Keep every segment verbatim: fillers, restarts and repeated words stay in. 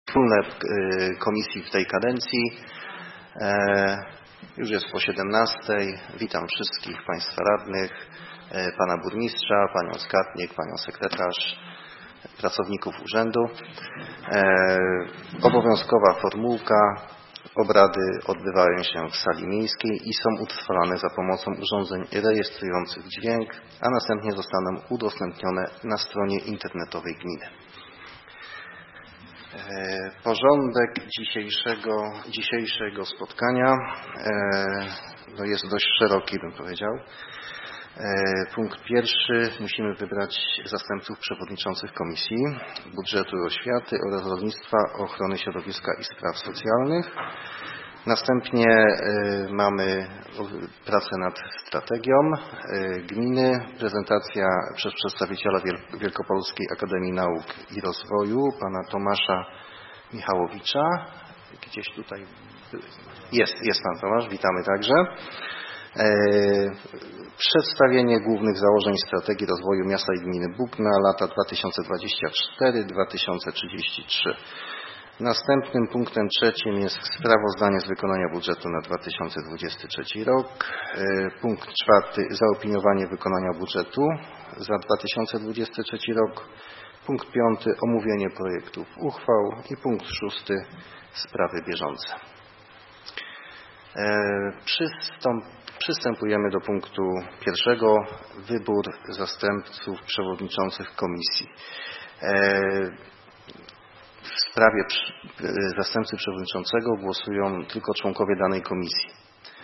Wspólne komisji w tej kadencji. Już jest po siedemnastej. Witam wszystkich Państwa radnych, Pana Burmistrza, Panią Skarbnik, Panią Sekretarz, pracowników urzędu. Obowiązkowa formułka. Obrady odbywają się w sali miejskiej i są utrwalane za pomocą urządzeń rejestrujących dźwięk, a następnie zostaną udostępnione na stronie internetowej gminy. Porządek dzisiejszego, dzisiejszego spotkania no jest dość szeroki, bym powiedział. Punkt pierwszy. Musimy wybrać zastępców przewodniczących Komisji Budżetu i Oświaty oraz Rolnictwa, Ochrony Środowiska i Spraw Socjalnych. Następnie mamy pracę nad strategią gminy, prezentacja przez przedstawiciela Wielkopolskiej Akademii Nauk i Rozwoju, pana Tomasza Michałowicza. Gdzieś tutaj jest, jest pan Tomasz, witamy także. Przedstawienie głównych założeń strategii rozwoju miasta i gminy Bóg na lata dwa tysiące dwudziesty czwarty do dwa tysiące trzydziesty trzeci. Następnym punktem trzecim jest sprawozdanie z wykonania budżetu na dwa tysiące dwudziesty trzeci rok. Punkt czwarty zaopiniowanie wykonania budżetu za dwa tysiące dwudziesty trzeci rok. Punkt piąty omówienie projektów uchwał i punkt szósty sprawy bieżące. Przystąp Przystępujemy do punktu pierwszego. Wybór zastępców przewodniczących komisji. W sprawie zastępcy przewodniczącego głosują tylko członkowie danej komisji.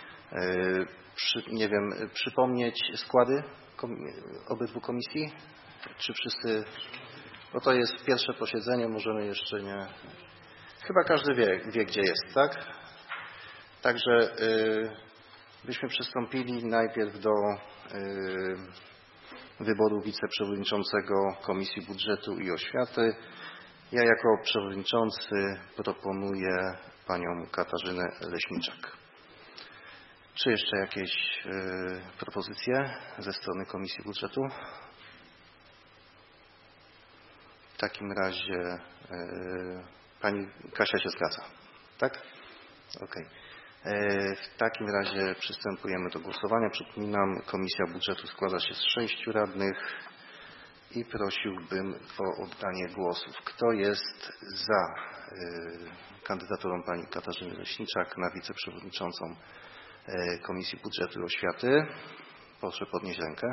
Nie wiem, przypomnieć składy obydwu komisji? Czy wszyscy? Bo to jest pierwsze posiedzenie, możemy jeszcze nie... Chyba każdy wie, wie gdzie jest, tak? Także... Byśmy przystąpili najpierw do y, wyboru wiceprzewodniczącego Komisji Budżetu i Oświaty. Ja jako przewodniczący proponuję panią Katarzynę Leśniczak. Czy jeszcze jakieś y, propozycje ze strony Komisji Budżetu? W takim razie y, pani Kasia się zgadza, tak? Okej. Okay. W takim razie przystępujemy do głosowania. Przypominam, Komisja Budżetu składa się z sześciu radnych i prosiłbym o oddanie głosów. Kto jest za kandydaturą pani Katarzyny Leśniczak na wiceprzewodniczącą Komisji Budżetu i Oświaty? Proszę podnieść rękę.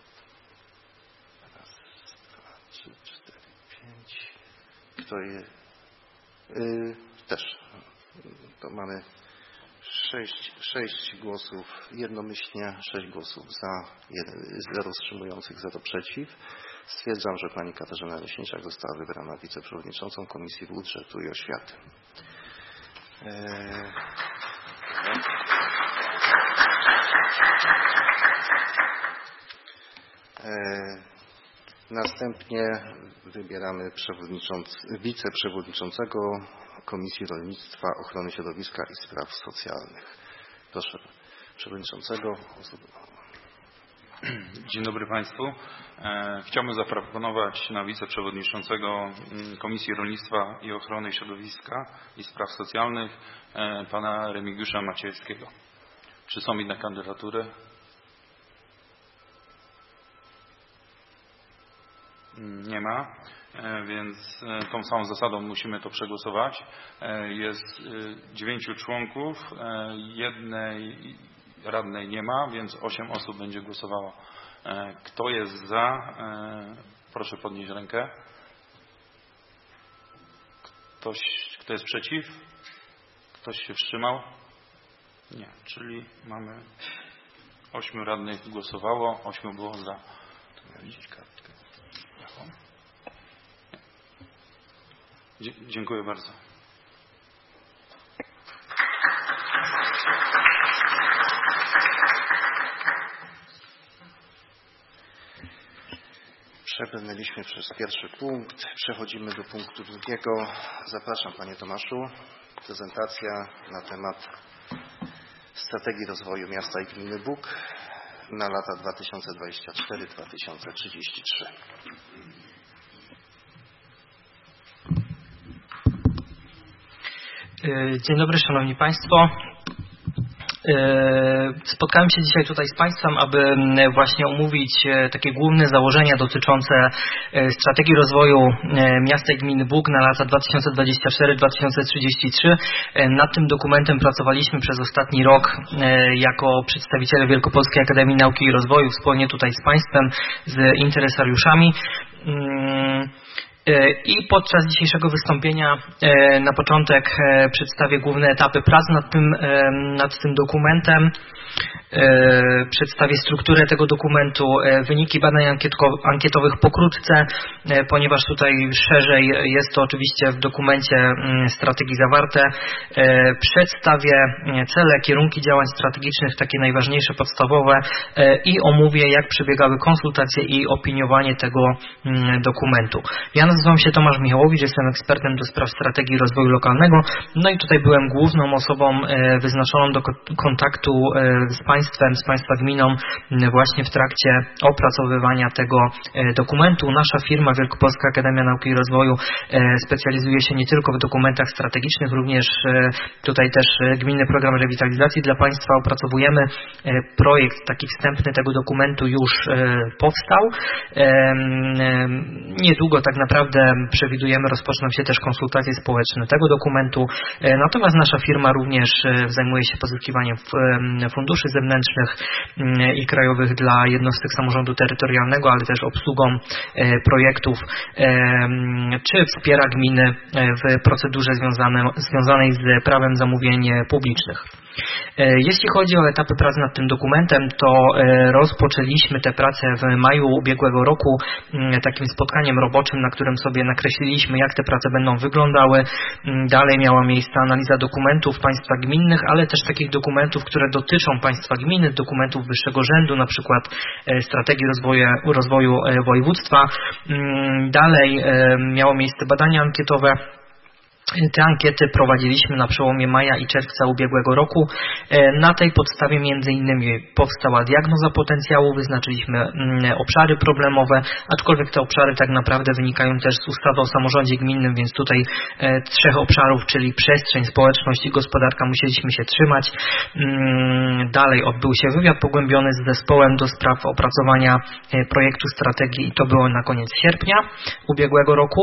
Raz, dwa, trzy, cztery, pięć. Kto jest? Yy, też. To mamy Sześć, sześć głosów jednomyślnie, sześć głosów za, jeden, zero wstrzymujących, zero przeciw. Stwierdzam, że pani Katarzyna Leśniczak została wybrana wiceprzewodniczącą Komisji Budżetu i Oświaty. Eee... Eee... Następnie wybieramy wiceprzewodniczącego Komisji Rolnictwa, Ochrony Środowiska i Spraw Socjalnych. Proszę przewodniczącego. Dzień dobry Państwu. Chciałbym zaproponować na wiceprzewodniczącego Komisji Rolnictwa i Ochrony Środowiska i Spraw Socjalnych pana Remigiusza Maciejskiego. Czy są inne kandydatury? Nie ma, więc tą samą zasadą musimy to przegłosować. Jest dziewięciu członków, jednej radnej nie ma, więc osiem osób będzie głosowało. Kto jest za? Proszę podnieść rękę. Ktoś, kto jest przeciw? Ktoś się wstrzymał? Nie, czyli mamy ośmiu radnych głosowało, ośmiu było za. Dziękuję bardzo. Przebrnęliśmy przez pierwszy punkt. Przechodzimy do punktu drugiego. Zapraszam panie Tomaszu. Prezentacja na temat strategii rozwoju miasta i gminy Bóg na lata dwa tysiące dwudziesty czwarty do dwa tysiące trzydziestego trzeciego. Dzień dobry, Szanowni Państwo. Spotkałem się dzisiaj tutaj z Państwem, aby właśnie omówić takie główne założenia dotyczące strategii rozwoju miasta i gminy Bóg na lata dwa tysiące dwudziesty czwarty do dwa tysiące trzydziestego trzeciego. Nad tym dokumentem pracowaliśmy przez ostatni rok jako przedstawiciele Wielkopolskiej Akademii Nauki i Rozwoju wspólnie tutaj z Państwem, z interesariuszami. I podczas dzisiejszego wystąpienia na początek przedstawię główne etapy prac nad tym, nad tym dokumentem. Przedstawię strukturę tego dokumentu, wyniki badań ankietowych pokrótce, ponieważ tutaj szerzej jest to oczywiście w dokumencie strategii zawarte. Przedstawię cele, kierunki działań strategicznych, takie najważniejsze, podstawowe i omówię, jak przebiegały konsultacje i opiniowanie tego dokumentu. Ja nazywam się Tomasz Michałowicz, jestem ekspertem do spraw strategii rozwoju lokalnego, no i tutaj byłem główną osobą wyznaczoną do kontaktu z Państwem, z Państwa gminą właśnie w trakcie opracowywania tego dokumentu. Nasza firma Wielkopolska Akademia Nauki i Rozwoju specjalizuje się nie tylko w dokumentach strategicznych, również tutaj też Gminny Program Rewitalizacji dla Państwa opracowujemy. Projekt taki wstępny tego dokumentu już powstał. Niedługo tak naprawdę przewidujemy, rozpoczną się też konsultacje społeczne tego dokumentu. Natomiast nasza firma również zajmuje się pozyskiwaniem funduszy zewnętrznych i krajowych dla jednostek samorządu terytorialnego, ale też obsługą projektów, czy wspiera gminy w procedurze związane, związanej z prawem zamówień publicznych. Jeśli chodzi o etapy prac nad tym dokumentem, to rozpoczęliśmy te prace w maju ubiegłego roku takim spotkaniem roboczym, na którym sobie nakreśliliśmy, jak te prace będą wyglądały. Dalej miała miejsce analiza dokumentów państwa gminnych, ale też takich dokumentów, które dotyczą państwa gminy, dokumentów wyższego rzędu, na przykład strategii rozwoju, rozwoju województwa. Dalej miało miejsce badania ankietowe. Te ankiety prowadziliśmy na przełomie maja i czerwca ubiegłego roku. Na tej podstawie między innymi powstała diagnoza potencjału, wyznaczyliśmy obszary problemowe, aczkolwiek te obszary tak naprawdę wynikają też z ustawy o samorządzie gminnym, więc tutaj trzech obszarów, czyli przestrzeń, społeczność i gospodarka, musieliśmy się trzymać. Dalej odbył się wywiad pogłębiony z zespołem do spraw opracowania projektu strategii i to było na koniec sierpnia ubiegłego roku.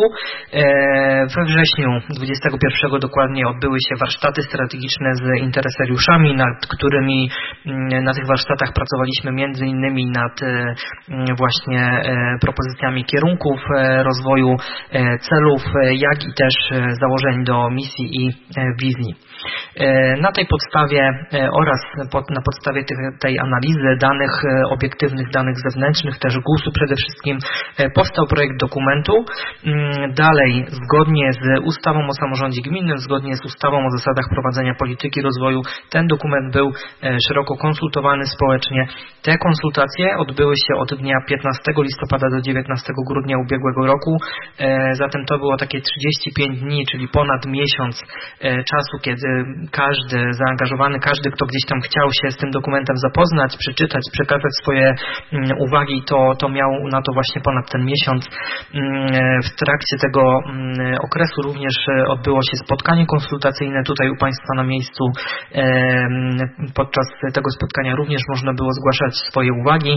We wrześniu dwudziestego pierwszego dokładnie odbyły się warsztaty strategiczne z interesariuszami, nad którymi na tych warsztatach pracowaliśmy między innymi nad właśnie propozycjami kierunków rozwoju, celów, jak i też założeń do misji i wizji. Na tej podstawie oraz na podstawie tej analizy danych obiektywnych, danych zewnętrznych, też gusu przede wszystkim, powstał projekt dokumentu. Dalej, zgodnie z ustawą o samorządzie gminnym, zgodnie z ustawą o zasadach prowadzenia polityki rozwoju, ten dokument był szeroko konsultowany społecznie. Te konsultacje odbyły się od dnia piętnastego listopada do dziewiętnastego grudnia ubiegłego roku. Zatem to było takie trzydzieści pięć dni, czyli ponad miesiąc czasu, kiedy każdy zaangażowany, każdy, kto gdzieś tam chciał się z tym dokumentem zapoznać, przeczytać, przekazać swoje uwagi, to, to miał na to właśnie ponad ten miesiąc. W trakcie tego okresu również odbyło się spotkanie konsultacyjne tutaj u Państwa na miejscu. Podczas tego spotkania również można było zgłaszać swoje uwagi.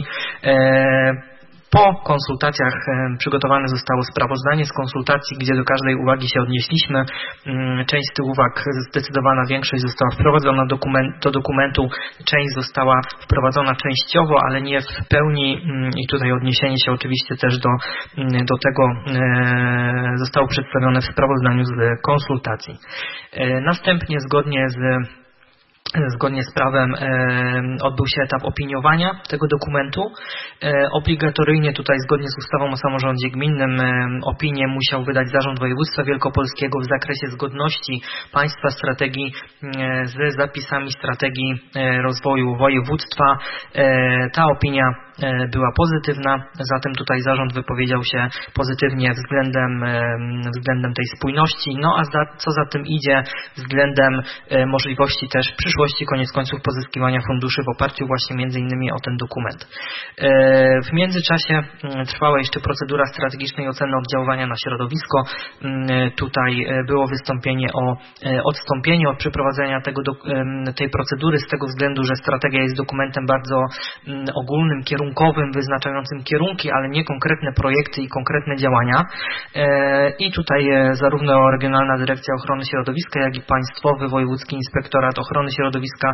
Po konsultacjach przygotowane zostało sprawozdanie z konsultacji, gdzie do każdej uwagi się odnieśliśmy. Część z tych uwag, zdecydowana większość została wprowadzona do dokumentu, część została wprowadzona częściowo, ale nie w pełni i tutaj odniesienie się oczywiście też do, do tego zostało przedstawione w sprawozdaniu z konsultacji. Następnie zgodnie z Zgodnie z prawem e, odbył się etap opiniowania tego dokumentu. E, obligatoryjnie tutaj zgodnie z ustawą o samorządzie gminnym e, opinię musiał wydać Zarząd Województwa Wielkopolskiego w zakresie zgodności państwa strategii e, z zapisami strategii e, rozwoju województwa. E, ta opinia była pozytywna, zatem tutaj zarząd wypowiedział się pozytywnie względem, względem tej spójności, no a za, co za tym idzie względem możliwości też w przyszłości koniec końców pozyskiwania funduszy w oparciu właśnie między innymi o ten dokument. W międzyczasie trwała jeszcze procedura strategicznej oceny oddziaływania na środowisko. Tutaj było wystąpienie o odstąpienie od przeprowadzenia tego, tej procedury z tego względu, że strategia jest dokumentem bardzo ogólnym, kierunkowym, wyznaczającym kierunki, ale nie konkretne projekty i konkretne działania. I tutaj zarówno Regionalna Dyrekcja Ochrony Środowiska, jak i Państwowy Wojewódzki Inspektorat Ochrony Środowiska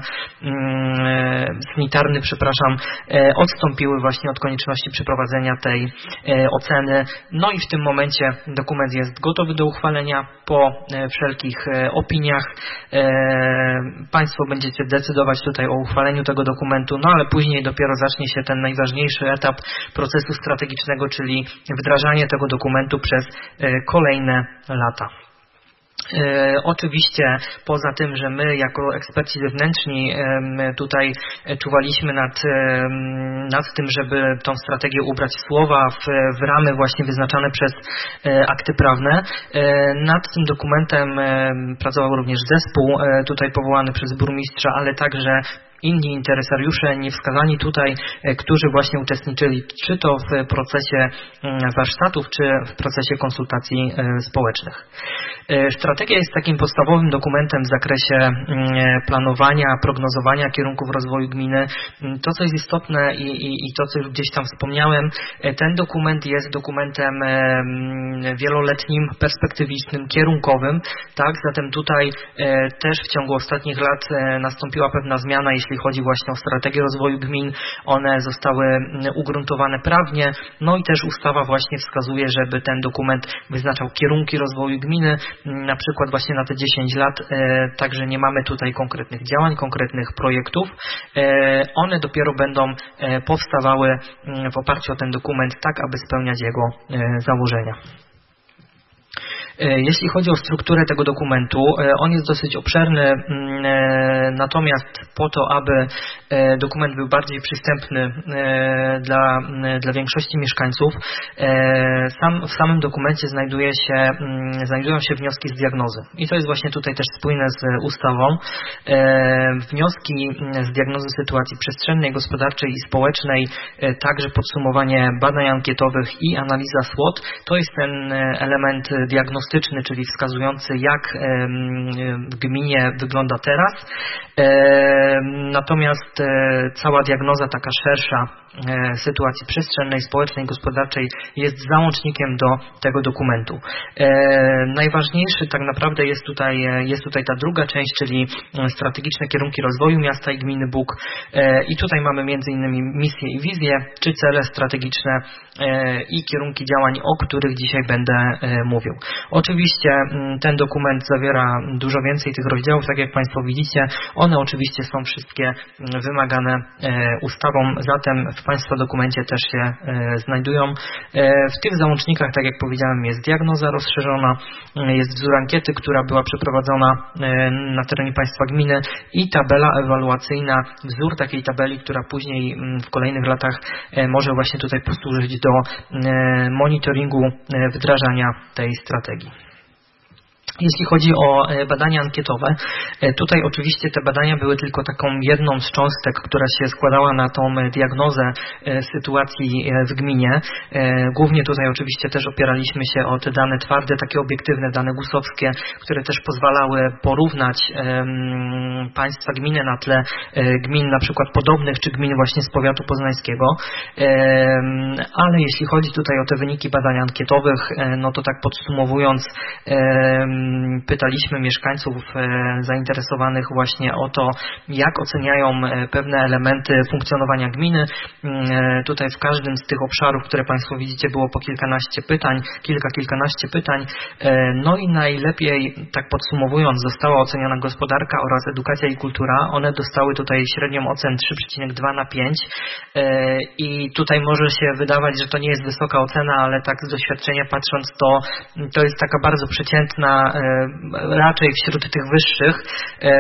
sanitarny, przepraszam, odstąpiły właśnie od konieczności przeprowadzenia tej oceny. No i w tym momencie dokument jest gotowy do uchwalenia po wszelkich opiniach. Państwo będziecie decydować tutaj o uchwaleniu tego dokumentu, no ale później dopiero zacznie się ten najważniejszy etap procesu strategicznego, czyli wdrażanie tego dokumentu przez kolejne lata. E, oczywiście poza tym, że my jako eksperci zewnętrzni e, tutaj czuwaliśmy nad, e, nad tym, żeby tą strategię ubrać w słowa, w, w ramy właśnie wyznaczane przez e, akty prawne. E, nad tym dokumentem e, pracował również zespół e, tutaj powołany przez burmistrza, ale także inni interesariusze niewskazani tutaj, którzy właśnie uczestniczyli czy to w procesie warsztatów, czy w procesie konsultacji społecznych. Strategia jest takim podstawowym dokumentem w zakresie planowania, prognozowania kierunków rozwoju gminy. To, co jest istotne i, i, i to, co już gdzieś tam wspomniałem, ten dokument jest dokumentem wieloletnim, perspektywicznym, kierunkowym. Tak, zatem tutaj też w ciągu ostatnich lat nastąpiła pewna zmiana, jeśli chodzi właśnie o strategię rozwoju gmin. One zostały ugruntowane prawnie, no i też ustawa właśnie wskazuje, żeby ten dokument wyznaczał kierunki rozwoju gminy, na przykład właśnie na te dziesięć lat, także nie mamy tutaj konkretnych działań, konkretnych projektów. One dopiero będą powstawały w oparciu o ten dokument, tak aby spełniać jego założenia. Jeśli chodzi o strukturę tego dokumentu, on jest dosyć obszerny, natomiast po to, aby dokument był bardziej przystępny dla, dla większości mieszkańców, sam, w samym dokumencie znajduje się, znajdują się wnioski z diagnozy. I to jest właśnie tutaj też spójne z ustawą. Wnioski z diagnozy sytuacji przestrzennej, gospodarczej i społecznej, także podsumowanie badań ankietowych i analiza S W O T, to jest ten element diagnostyczny, czyli wskazujący, jak w gminie wygląda teraz. Natomiast cała diagnoza taka szersza sytuacji przestrzennej, społecznej, gospodarczej jest załącznikiem do tego dokumentu. Najważniejszy tak naprawdę jest tutaj, jest tutaj ta druga część, czyli strategiczne kierunki rozwoju miasta i gminy Bóg. I tutaj mamy między innymi misję i wizję, czy cele strategiczne i kierunki działań, o których dzisiaj będę mówił. Oczywiście ten dokument zawiera dużo więcej tych rozdziałów, tak jak Państwo widzicie. One oczywiście są wszystkie wymagane ustawą, zatem w Państwa dokumencie też się znajdują. W tych załącznikach, tak jak powiedziałem, jest diagnoza rozszerzona, jest wzór ankiety, która była przeprowadzona na terenie Państwa gminy i tabela ewaluacyjna, wzór takiej tabeli, która później w kolejnych latach może właśnie tutaj posłużyć do monitoringu wdrażania tej strategii. Jeśli chodzi o badania ankietowe, tutaj oczywiście te badania były tylko taką jedną z cząstek, która się składała na tą diagnozę sytuacji w gminie. Głównie tutaj oczywiście też opieraliśmy się o te dane twarde, takie obiektywne dane gusowskie, które też pozwalały porównać państwa gminy na tle gmin na przykład podobnych, czy gmin właśnie z powiatu poznańskiego. Ale jeśli chodzi tutaj o te wyniki badań ankietowych, no to tak podsumowując, pytaliśmy mieszkańców zainteresowanych właśnie o to, jak oceniają pewne elementy funkcjonowania gminy. Tutaj w każdym z tych obszarów, które Państwo widzicie, było po kilkanaście pytań, kilka, kilkanaście pytań. No i najlepiej, tak podsumowując, została oceniona gospodarka oraz edukacja i kultura. One dostały tutaj średnią ocen trzy przecinek dwa na pięć i tutaj może się wydawać, że to nie jest wysoka ocena, ale tak z doświadczenia patrząc, to, to jest taka bardzo przeciętna, raczej wśród tych wyższych,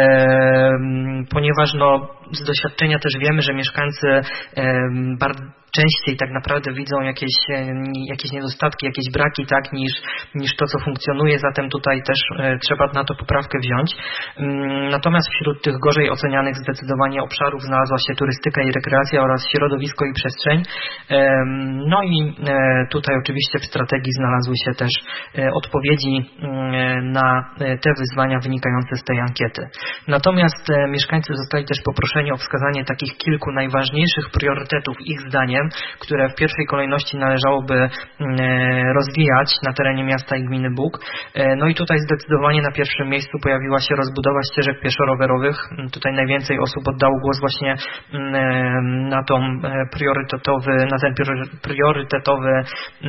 ponieważ no, z doświadczenia też wiemy, że mieszkańcy częściej tak naprawdę widzą jakieś, jakieś niedostatki, jakieś braki, tak, niż, niż to, co funkcjonuje, zatem tutaj też trzeba na to poprawkę wziąć. Natomiast wśród tych gorzej ocenianych zdecydowanie obszarów znalazła się turystyka i rekreacja oraz środowisko i przestrzeń. No i tutaj oczywiście w strategii znalazły się też odpowiedzi na te wyzwania wynikające z tej ankiety. Natomiast mieszkańcy zostali też poproszeni o wskazanie takich kilku najważniejszych priorytetów ich zdaniem, które w pierwszej kolejności należałoby rozwijać na terenie miasta i gminy Bóg. No i tutaj zdecydowanie na pierwszym miejscu pojawiła się rozbudowa ścieżek pieszo-rowerowych. Tutaj najwięcej osób oddało głos właśnie na, tą priorytetowy, na ten priorytetowy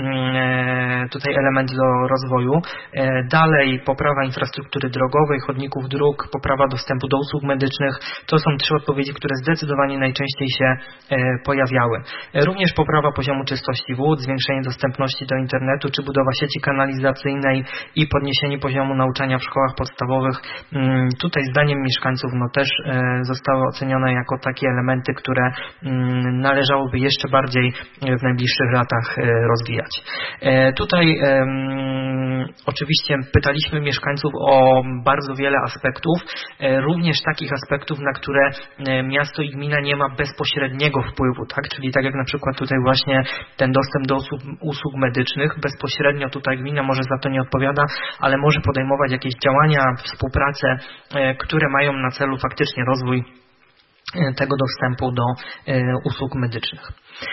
tutaj element do rozwoju. Dalej poprawa infrastruktury drogowej, chodników dróg, poprawa dostępu do usług medycznych. To są trzy odpowiedzi, które zdecydowanie najczęściej się pojawiały. Również poprawa poziomu czystości wód, zwiększenie dostępności do internetu, czy budowa sieci kanalizacyjnej i podniesienie poziomu nauczania w szkołach podstawowych. Tutaj zdaniem mieszkańców no też zostały ocenione jako takie elementy, które należałoby jeszcze bardziej w najbliższych latach rozwijać. Tutaj oczywiście pytaliśmy mieszkańców o bardzo wiele aspektów, również takich aspektów, na które miasto i gmina nie ma bezpośredniego wpływu, tak? Czyli tak jak na przykład tutaj właśnie ten dostęp do usług, usług medycznych, bezpośrednio tutaj gmina może za to nie odpowiada, ale może podejmować jakieś działania, współpracę, które mają na celu faktycznie rozwój tego dostępu do usług medycznych.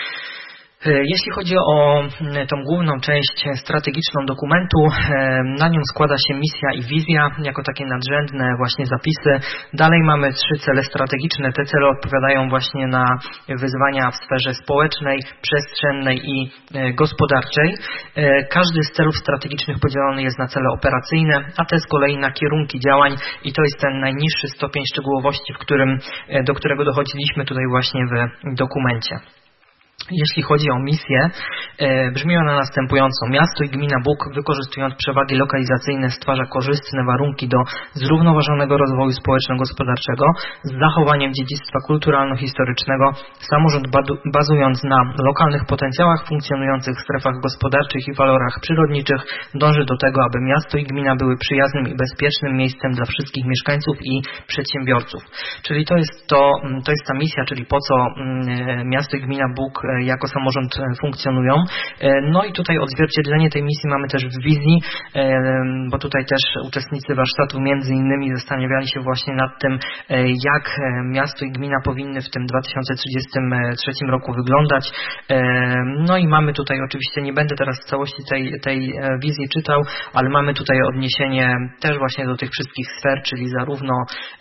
Jeśli chodzi o tą główną część strategiczną dokumentu, na nią składa się misja i wizja, jako takie nadrzędne właśnie zapisy. Dalej mamy trzy cele strategiczne. Te cele odpowiadają właśnie na wyzwania w sferze społecznej, przestrzennej i gospodarczej. Każdy z celów strategicznych podzielony jest na cele operacyjne, a te z kolei na kierunki działań i to jest ten najniższy stopień szczegółowości, w którym, do którego dochodziliśmy tutaj właśnie w dokumencie. Jeśli chodzi o misję, e, brzmi ona następująco. Miasto i gmina Bóg, wykorzystując przewagi lokalizacyjne, stwarza korzystne warunki do zrównoważonego rozwoju społeczno-gospodarczego z zachowaniem dziedzictwa kulturalno-historycznego. Samorząd bazując na lokalnych potencjałach funkcjonujących w strefach gospodarczych i walorach przyrodniczych dąży do tego, aby miasto i gmina były przyjaznym i bezpiecznym miejscem dla wszystkich mieszkańców i przedsiębiorców. Czyli to jest, to, to jest ta misja, czyli po co miasto i gmina Bóg jako samorząd funkcjonują. No i tutaj odzwierciedlenie tej misji mamy też w wizji, bo tutaj też uczestnicy warsztatu między innymi zastanawiali się właśnie nad tym, jak miasto i gmina powinny w tym dwa tysiące trzydziestym trzecim roku wyglądać. No i mamy tutaj, oczywiście nie będę teraz w całości tej, tej wizji czytał, ale mamy tutaj odniesienie też właśnie do tych wszystkich sfer, czyli zarówno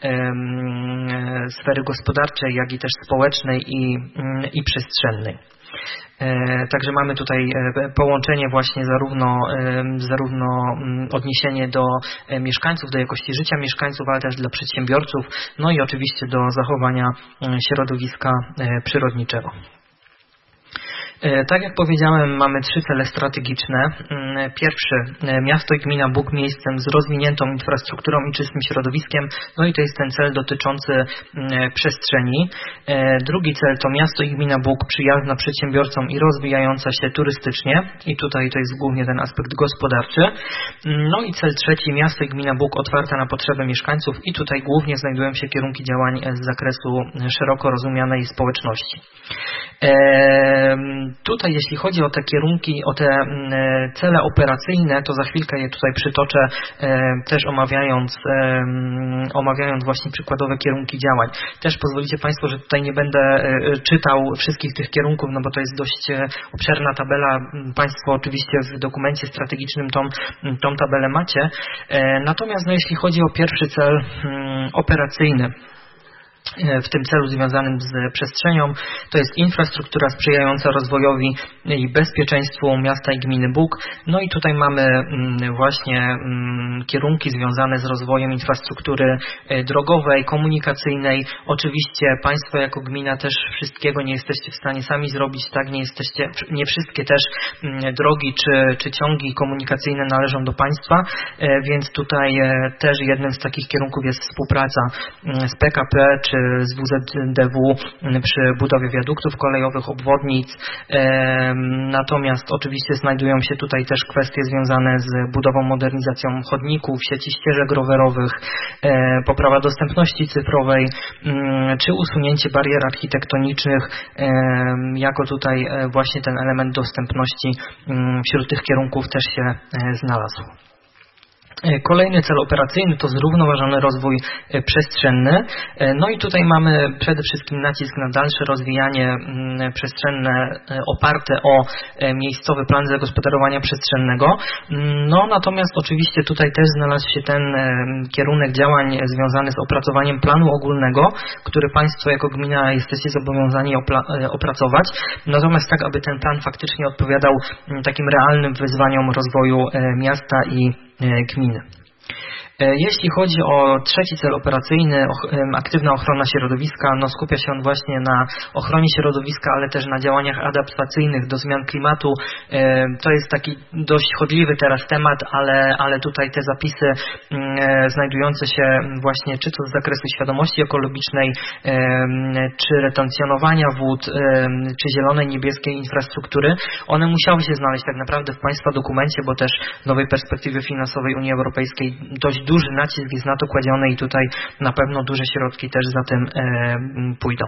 sfery gospodarczej, jak i też społecznej i, i przestrzennej. Także mamy tutaj połączenie właśnie zarówno, zarówno odniesienie do mieszkańców, do jakości życia mieszkańców, ale też dla przedsiębiorców, no i oczywiście do zachowania środowiska przyrodniczego. Tak jak powiedziałem, mamy trzy cele strategiczne. Pierwszy, miasto i gmina Bóg miejscem z rozwiniętą infrastrukturą i czystym środowiskiem, no i to jest ten cel dotyczący przestrzeni. Drugi cel to miasto i gmina Bóg przyjazna przedsiębiorcom i rozwijająca się turystycznie i tutaj to jest głównie ten aspekt gospodarczy. No i cel trzeci, miasto i gmina Bóg otwarta na potrzeby mieszkańców i tutaj głównie znajdują się kierunki działań z zakresu szeroko rozumianej społeczności. Tutaj jeśli chodzi o te kierunki, o te cele operacyjne, to za chwilkę je tutaj przytoczę, też omawiając, omawiając właśnie przykładowe kierunki działań. Też pozwolicie Państwo, że tutaj nie będę czytał wszystkich tych kierunków, no bo to jest dość obszerna tabela. Państwo oczywiście w dokumencie strategicznym tą, tą tabelę macie. Natomiast no, jeśli chodzi o pierwszy cel operacyjny, w tym celu związanym z przestrzenią, to jest infrastruktura sprzyjająca rozwojowi i bezpieczeństwu miasta i gminy Bóg. No i tutaj mamy właśnie kierunki związane z rozwojem infrastruktury drogowej, komunikacyjnej. Oczywiście Państwo jako gmina też wszystkiego nie jesteście w stanie sami zrobić, tak? Nie jesteście, nie wszystkie też drogi czy, czy ciągi komunikacyjne należą do Państwa, więc tutaj też jednym z takich kierunków jest współpraca z P K P czy z W Z D W przy budowie wiaduktów kolejowych, obwodnic. Natomiast oczywiście znajdują się tutaj też kwestie związane z budową, modernizacją chodników, sieci ścieżek rowerowych, poprawa dostępności cyfrowej, czy usunięcie barier architektonicznych jako tutaj właśnie ten element dostępności wśród tych kierunków też się znalazł. Kolejny cel operacyjny to zrównoważony rozwój przestrzenny. No i tutaj mamy przede wszystkim nacisk na dalsze rozwijanie przestrzenne oparte o miejscowy plan zagospodarowania przestrzennego. No natomiast oczywiście tutaj też znalazł się ten kierunek działań związany z opracowaniem planu ogólnego, który Państwo jako gmina jesteście zobowiązani opracować. Natomiast tak, aby ten plan faktycznie odpowiadał takim realnym wyzwaniom rozwoju miasta i gminy. Jeśli chodzi o trzeci cel operacyjny, aktywna ochrona środowiska, no skupia się on właśnie na ochronie środowiska, ale też na działaniach adaptacyjnych do zmian klimatu. To jest taki dość chodliwy teraz temat, ale, ale tutaj te zapisy znajdujące się właśnie czy to z zakresu świadomości ekologicznej, czy retencjonowania wód, czy zielonej, niebieskiej infrastruktury, one musiały się znaleźć tak naprawdę w Państwa dokumencie, bo też w nowej perspektywie finansowej Unii Europejskiej dość duży nacisk jest na to kładziony i tutaj na pewno duże środki też za tym e, pójdą.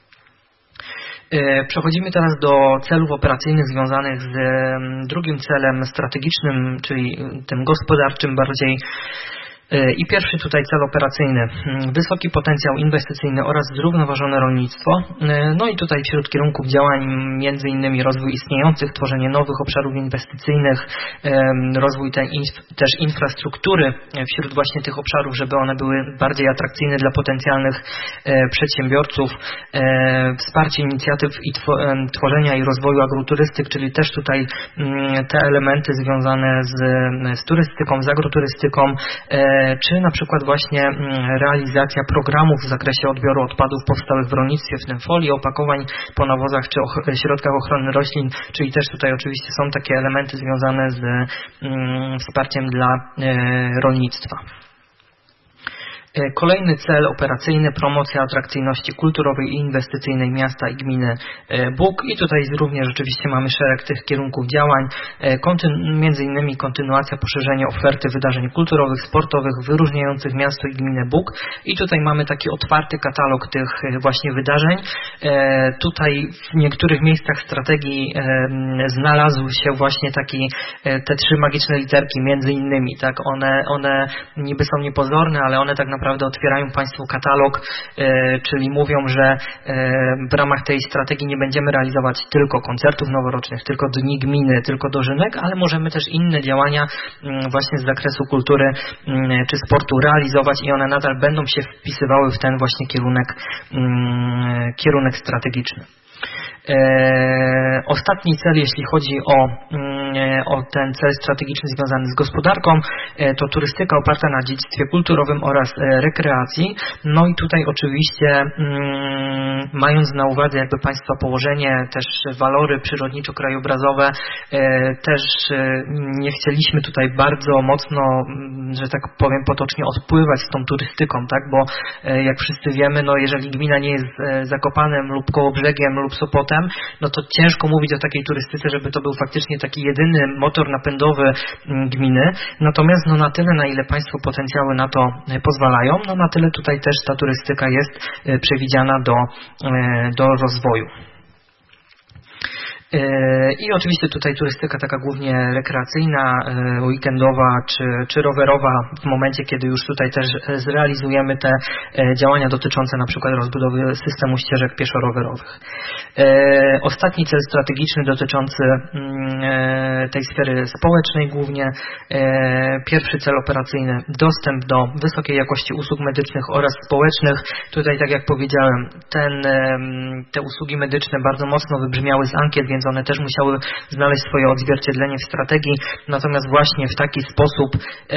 E, przechodzimy teraz do celów operacyjnych związanych z e, drugim celem strategicznym, czyli tym gospodarczym bardziej. I pierwszy tutaj cel operacyjny, wysoki potencjał inwestycyjny oraz zrównoważone rolnictwo. No i tutaj wśród kierunków działań między innymi rozwój istniejących, tworzenie nowych obszarów inwestycyjnych, rozwój tej też infrastruktury wśród właśnie tych obszarów, żeby one były bardziej atrakcyjne dla potencjalnych przedsiębiorców, wsparcie inicjatyw i tworzenia i rozwoju agroturystyk, czyli też tutaj te elementy związane z, z turystyką, z agroturystyką, czy na przykład właśnie realizacja programów w zakresie odbioru odpadów powstałych w rolnictwie, w tym folii, opakowań po nawozach czy och- środkach ochrony roślin, czyli też tutaj oczywiście są takie elementy związane z mm, wsparciem dla e, rolnictwa. Kolejny cel operacyjny, promocja atrakcyjności kulturowej i inwestycyjnej miasta i gminy Bóg. I tutaj również rzeczywiście mamy szereg tych kierunków działań, Kontyn- między innymi kontynuacja, poszerzenie oferty wydarzeń kulturowych, sportowych, wyróżniających miasto i gminę Bóg. I tutaj mamy taki otwarty katalog tych właśnie wydarzeń. Tutaj w niektórych miejscach strategii znalazł się właśnie taki, te trzy magiczne literki między innymi, tak, one, one niby są niepozorne, ale one tak naprawdę Naprawdę otwierają Państwu katalog, e, czyli mówią, że e, w ramach tej strategii nie będziemy realizować tylko koncertów noworocznych, tylko dni gminy, tylko dożynek, ale możemy też inne działania m, właśnie z zakresu kultury m, czy sportu realizować i one nadal będą się wpisywały w ten właśnie kierunek, m, kierunek strategiczny. E, ostatni cel, jeśli chodzi o, e, o ten cel strategiczny związany z gospodarką, e, to turystyka oparta na dziedzictwie kulturowym oraz e, rekreacji. No i tutaj oczywiście mm, mając na uwadze jakby Państwa położenie, też walory przyrodniczo-krajobrazowe, e, też e, nie chcieliśmy tutaj bardzo mocno, że tak powiem potocznie, odpływać z tą turystyką, tak, bo e, jak wszyscy wiemy, no jeżeli gmina nie jest e, Zakopanem lub Kołobrzegiem lub Sopotem, no to ciężko mówić o takiej turystyce, żeby to był faktycznie taki jedyny motor napędowy gminy. Natomiast no na tyle, na ile Państwo potencjały na to pozwalają, no na tyle tutaj też ta turystyka jest przewidziana do, do rozwoju. I oczywiście tutaj turystyka taka głównie rekreacyjna, weekendowa czy, czy rowerowa w momencie, kiedy już tutaj też zrealizujemy te działania dotyczące na przykład rozbudowy systemu ścieżek pieszo-rowerowych. Ostatni cel strategiczny dotyczący tej sfery społecznej głównie. Pierwszy cel operacyjny, dostęp do wysokiej jakości usług medycznych oraz społecznych. Tutaj tak jak powiedziałem, ten, te usługi medyczne bardzo mocno wybrzmiały z ankiet, więc one też musiały znaleźć swoje odzwierciedlenie w strategii, natomiast właśnie w taki sposób,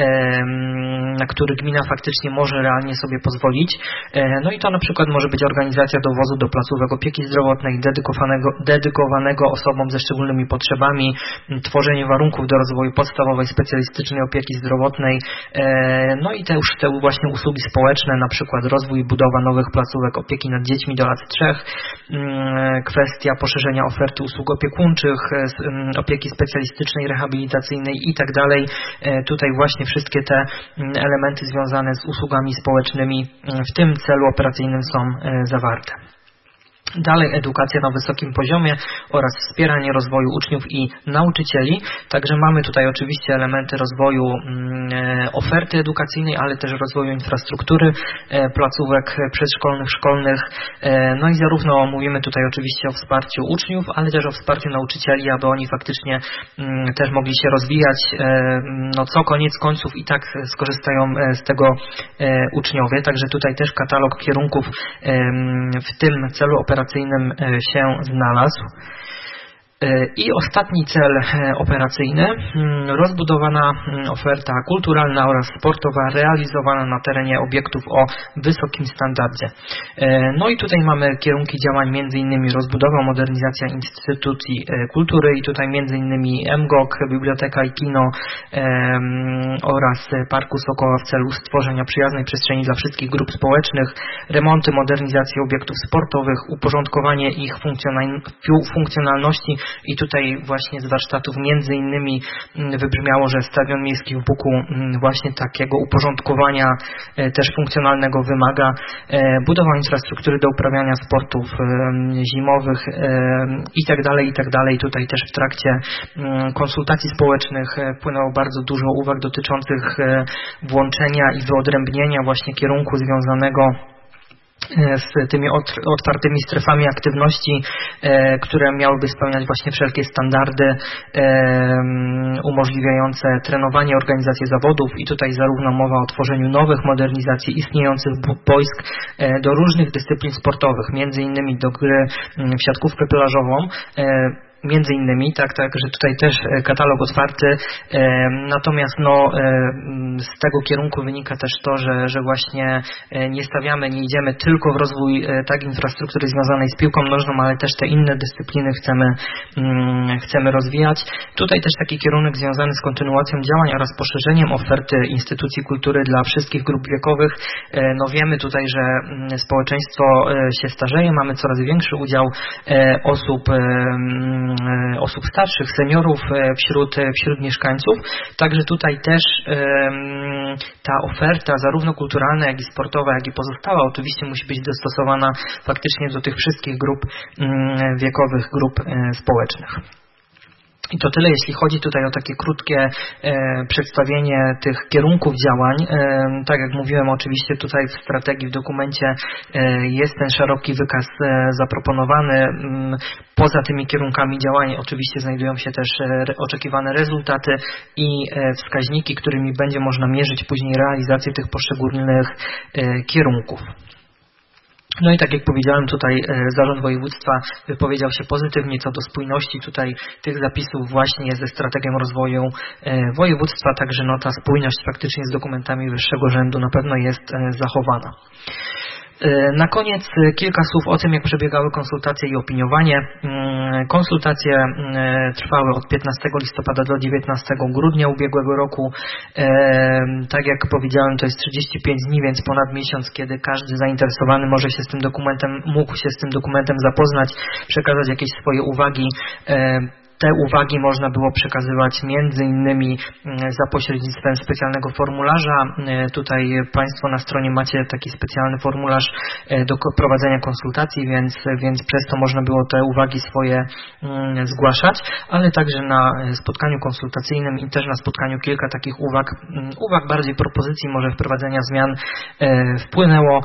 na który gmina faktycznie może realnie sobie pozwolić. No i to na przykład może być organizacja dowozu do placówek opieki zdrowotnej dedykowanego, dedykowanego osobom ze szczególnymi potrzebami, tworzenie warunków do rozwoju podstawowej specjalistycznej opieki zdrowotnej, no i te już te właśnie usługi społeczne, na przykład rozwój i budowa nowych placówek opieki nad dziećmi do lat trzech, kwestia poszerzenia oferty usług opiekuńczych, opieki specjalistycznej, rehabilitacyjnej i tak dalej. Tutaj właśnie wszystkie te elementy związane z usługami społecznymi w tym celu operacyjnym są zawarte. Dalej edukacja na wysokim poziomie oraz wspieranie rozwoju uczniów i nauczycieli. Także mamy tutaj oczywiście elementy rozwoju e, oferty edukacyjnej, ale też rozwoju infrastruktury, e, placówek przedszkolnych, szkolnych. E, no i zarówno mówimy tutaj oczywiście o wsparciu uczniów, ale też o wsparciu nauczycieli, aby oni faktycznie m, też mogli się rozwijać. E, no co koniec końców i tak skorzystają z tego e, uczniowie. Także tutaj też katalog kierunków e, w tym celu operacyjnym się znalazł. I ostatni cel operacyjny, rozbudowana oferta kulturalna oraz sportowa realizowana na terenie obiektów o wysokim standardzie. No i tutaj mamy kierunki działań między innymi rozbudowa, modernizacja instytucji kultury i tutaj między innymi M G O K, biblioteka i kino oraz Parku Sokoła w celu stworzenia przyjaznej przestrzeni dla wszystkich grup społecznych, remonty, modernizację obiektów sportowych, uporządkowanie ich funkcjonalności. I tutaj właśnie z warsztatów między innymi wybrzmiało, że Stadion Miejski w Buku właśnie takiego uporządkowania też funkcjonalnego wymaga. Budowa infrastruktury do uprawiania sportów zimowych i tak dalej, i tak dalej. Tutaj też w trakcie konsultacji społecznych wpłynęło bardzo dużo uwag dotyczących włączenia i wyodrębnienia właśnie kierunku związanego z tymi otwartymi strefami aktywności, które miałyby spełniać właśnie wszelkie standardy umożliwiające trenowanie, organizację zawodów i tutaj zarówno mowa o tworzeniu nowych modernizacji istniejących boisk do różnych dyscyplin sportowych, między innymi do gry w siatkówkę plażową. Między innymi, tak, tak, że tutaj też katalog otwarty, e, natomiast no, e, z tego kierunku wynika też to, że, że właśnie nie stawiamy, nie idziemy tylko w rozwój e, tak infrastruktury związanej z piłką nożną, ale też te inne dyscypliny chcemy, mm, chcemy rozwijać. Tutaj też taki kierunek związany z kontynuacją działań oraz poszerzeniem oferty instytucji kultury dla wszystkich grup wiekowych. E, no wiemy tutaj, że mm, społeczeństwo e, się starzeje, mamy coraz większy udział e, osób e, osób starszych, seniorów wśród, wśród mieszkańców. Także tutaj też um, ta oferta zarówno kulturalna, jak i sportowa, jak i pozostała oczywiście musi być dostosowana faktycznie do tych wszystkich grup um, wiekowych, grup um, społecznych. I to tyle, jeśli chodzi tutaj o takie krótkie e, przedstawienie tych kierunków działań. E, tak jak mówiłem, oczywiście tutaj w strategii, w dokumencie e, jest ten szeroki wykaz e, zaproponowany. M, poza tymi kierunkami działań oczywiście znajdują się też e, oczekiwane rezultaty i e, wskaźniki, którymi będzie można mierzyć później realizację tych poszczególnych e, kierunków. No i tak jak powiedziałem, tutaj Zarząd Województwa wypowiedział się pozytywnie co do spójności tutaj tych zapisów właśnie ze strategią rozwoju województwa, także no ta spójność faktycznie z dokumentami wyższego rzędu na pewno jest zachowana. Na koniec kilka słów o tym, jak przebiegały konsultacje i opiniowanie. Konsultacje trwały od piętnastego listopada do dziewiętnastego grudnia ubiegłego roku. Tak jak powiedziałem, to jest trzydzieści pięć dni, więc ponad miesiąc, kiedy każdy zainteresowany może się z tym dokumentem, mógł się z tym dokumentem zapoznać, przekazać jakieś swoje uwagi. Te uwagi można było przekazywać między innymi za pośrednictwem specjalnego formularza. Tutaj Państwo na stronie macie taki specjalny formularz do prowadzenia konsultacji, więc, więc przez to można było te uwagi swoje zgłaszać, ale także na spotkaniu konsultacyjnym i też na spotkaniu kilka takich uwag, uwag bardziej propozycji może wprowadzenia zmian wpłynęło.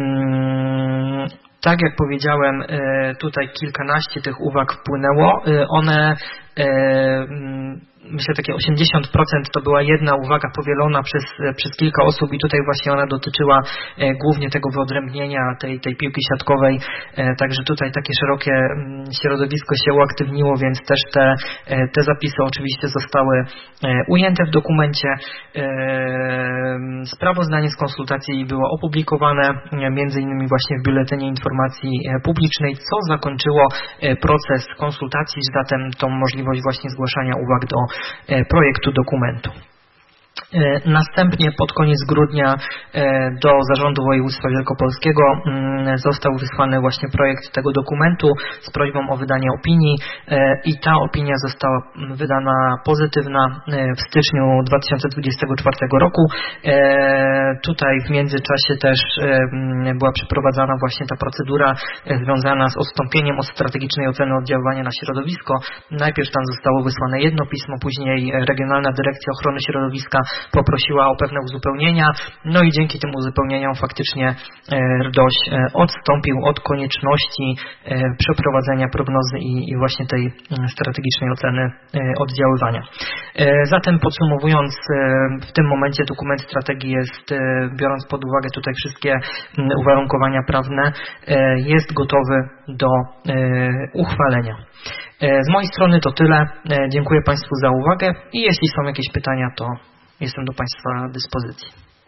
Tak jak powiedziałem, tutaj kilkanaście tych uwag wpłynęło. One myślę takie osiemdziesiąt procent to była jedna uwaga powielona przez, przez kilka osób i tutaj właśnie ona dotyczyła głównie tego wyodrębnienia tej, tej piłki siatkowej, także tutaj takie szerokie środowisko się uaktywniło, więc też te, te zapisy oczywiście zostały ujęte w dokumencie. Sprawozdanie z konsultacji było opublikowane między innymi właśnie w Biuletynie Informacji Publicznej, co zakończyło proces konsultacji, zatem tą możliwość właśnie zgłaszania uwag do projektu dokumentu. Następnie pod koniec grudnia do Zarządu Województwa Wielkopolskiego został wysłany właśnie projekt tego dokumentu z prośbą o wydanie opinii i ta opinia została wydana pozytywna w styczniu dwa tysiące dwudziestego czwartego roku. Tutaj w międzyczasie też była przeprowadzana właśnie ta procedura związana z odstąpieniem od strategicznej oceny oddziaływania na środowisko. Najpierw tam zostało wysłane jedno pismo, później Regionalna Dyrekcja Ochrony Środowiska poprosiła o pewne uzupełnienia, no i dzięki tym uzupełnieniom faktycznie RDOŚ odstąpił od konieczności przeprowadzenia prognozy i, i właśnie tej strategicznej oceny oddziaływania. Zatem podsumowując, w tym momencie dokument strategii jest, biorąc pod uwagę tutaj wszystkie uwarunkowania prawne, jest gotowy do uchwalenia. Z mojej strony to tyle. Dziękuję Państwu za uwagę i jeśli są jakieś pytania, to jestem do Państwa dyspozycji.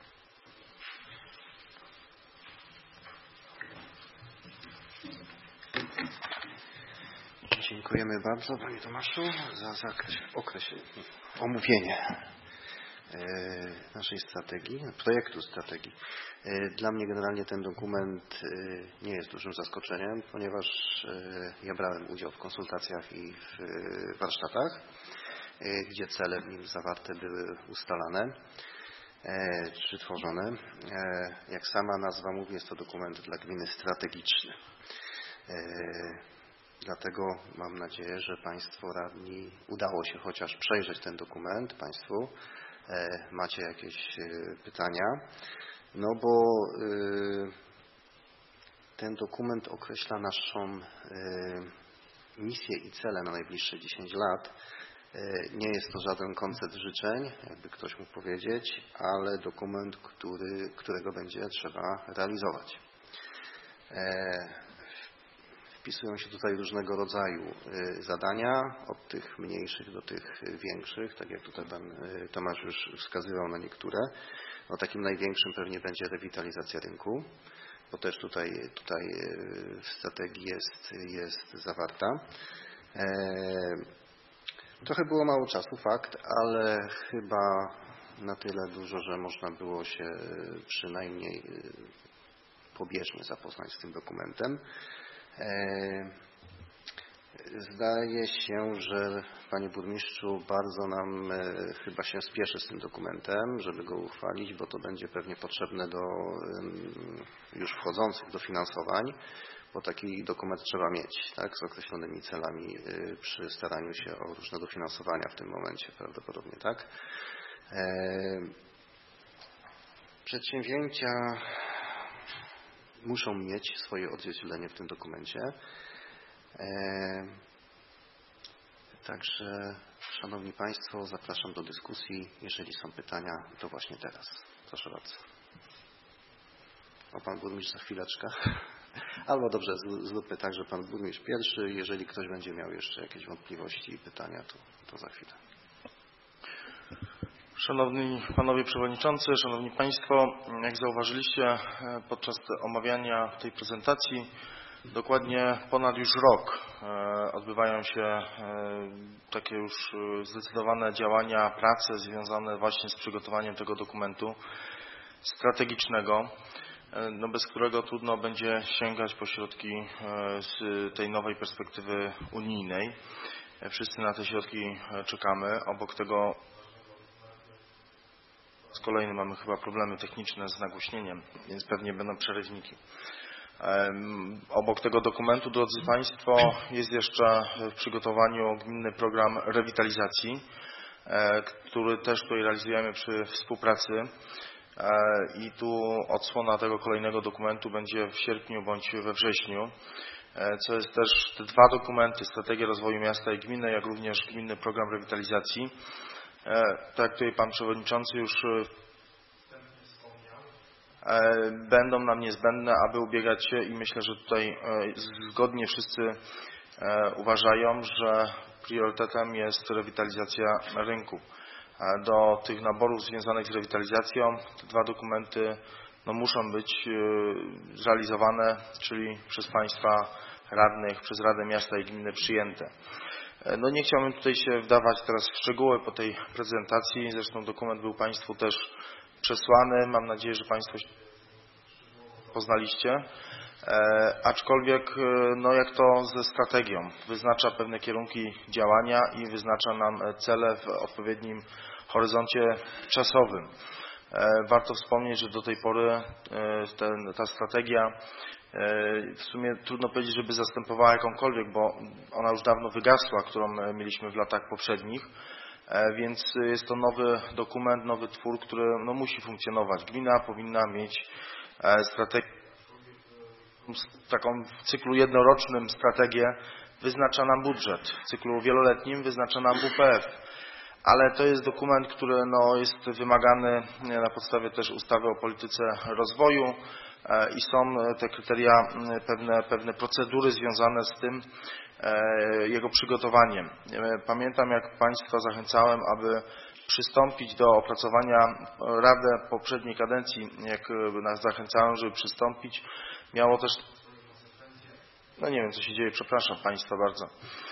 Dziękujemy bardzo Panie Tomaszu za zakres, okres, omówienie naszej strategii, projektu strategii. Dla mnie generalnie ten dokument nie jest dużym zaskoczeniem, ponieważ ja brałem udział w konsultacjach i w warsztatach, gdzie cele w nim zawarte były ustalane czy tworzone. Jak sama nazwa mówi, jest to dokument dla gminy strategiczny. Dlatego mam nadzieję, że Państwo radni udało się chociaż przejrzeć ten dokument. Państwu macie jakieś pytania? No bo ten dokument określa naszą misję i cele na najbliższe dziesięć lat. Nie jest to żaden koncert życzeń, jakby ktoś mógł powiedzieć, ale dokument, który, którego będzie trzeba realizować. Wpisują się tutaj różnego rodzaju zadania, od tych mniejszych do tych większych, tak jak tutaj Pan Tomasz już wskazywał na niektóre. No, takim największym pewnie będzie rewitalizacja rynku, bo też tutaj, tutaj w strategii jest, jest zawarta. Trochę było mało czasu, fakt, ale chyba na tyle dużo, że można było się przynajmniej pobieżnie zapoznać z tym dokumentem. Zdaje się, że Panie Burmistrzu bardzo nam chyba się spieszy z tym dokumentem, żeby go uchwalić, bo to będzie pewnie potrzebne do już wchodzących dofinansowań, bo taki dokument trzeba mieć, tak, z określonymi celami przy staraniu się o różne dofinansowania w tym momencie prawdopodobnie, tak. Przedsięwzięcia muszą mieć swoje odzwierciedlenie w tym dokumencie. Także, Szanowni Państwo, zapraszam do dyskusji. Jeżeli są pytania, to właśnie teraz. Proszę bardzo. O, Pan Burmistrz za chwileczkę. Albo dobrze, zróbmy tak, że Pan Burmistrz pierwszy. Jeżeli ktoś będzie miał jeszcze jakieś wątpliwości i pytania, to, to za chwilę. Szanowni Panowie Przewodniczący, Szanowni Państwo, jak zauważyliście podczas omawiania tej prezentacji, dokładnie ponad już rok odbywają się takie już zdecydowane działania, prace związane właśnie z przygotowaniem tego dokumentu strategicznego, no bez którego trudno będzie sięgać po środki z tej nowej perspektywy unijnej. Wszyscy na te środki czekamy. Obok tego z kolejny mamy chyba problemy techniczne z nagłośnieniem, więc pewnie będą przerywniki. Obok tego dokumentu, drodzy Państwo, jest jeszcze w przygotowaniu gminny program rewitalizacji, który też tutaj realizujemy przy współpracy i tu odsłona tego kolejnego dokumentu będzie w sierpniu bądź we wrześniu. co jest też te dwa dokumenty, Strategia Rozwoju Miasta i Gminy, jak również Gminny Program Rewitalizacji. Tak jak tutaj Pan Przewodniczący już będą nam niezbędne, aby ubiegać się i myślę, że tutaj zgodnie wszyscy uważają, że priorytetem jest rewitalizacja rynku. Do tych naborów związanych z rewitalizacją te dwa dokumenty no, muszą być zrealizowane, czyli przez Państwa radnych, przez Radę Miasta i Gminy przyjęte. No nie chciałbym tutaj się wdawać teraz w szczegóły po tej prezentacji, zresztą dokument był Państwu też przesłany, mam nadzieję, że Państwo się poznaliście, e, aczkolwiek no jak to ze strategią, wyznacza pewne kierunki działania i wyznacza nam cele w odpowiednim horyzoncie czasowym. E, warto wspomnieć, że do tej pory e, ten, ta strategia w sumie trudno powiedzieć, żeby zastępowała jakąkolwiek, bo ona już dawno wygasła, którą mieliśmy w latach poprzednich, więc jest to nowy dokument, nowy twór, który no, musi funkcjonować. Gmina powinna mieć strategię, taką w cyklu jednorocznym strategię wyznacza nam budżet, w cyklu wieloletnim wyznacza nam W P F. Ale to jest dokument, który no, jest wymagany na podstawie też ustawy o polityce rozwoju i są te kryteria, pewne, pewne procedury związane z tym, jego przygotowaniem. Pamiętam, jak Państwa zachęcałem, aby przystąpić do opracowania, Radę poprzedniej kadencji, jak nas zachęcałem, żeby przystąpić, miało też, no nie wiem co się dzieje, przepraszam Państwa bardzo,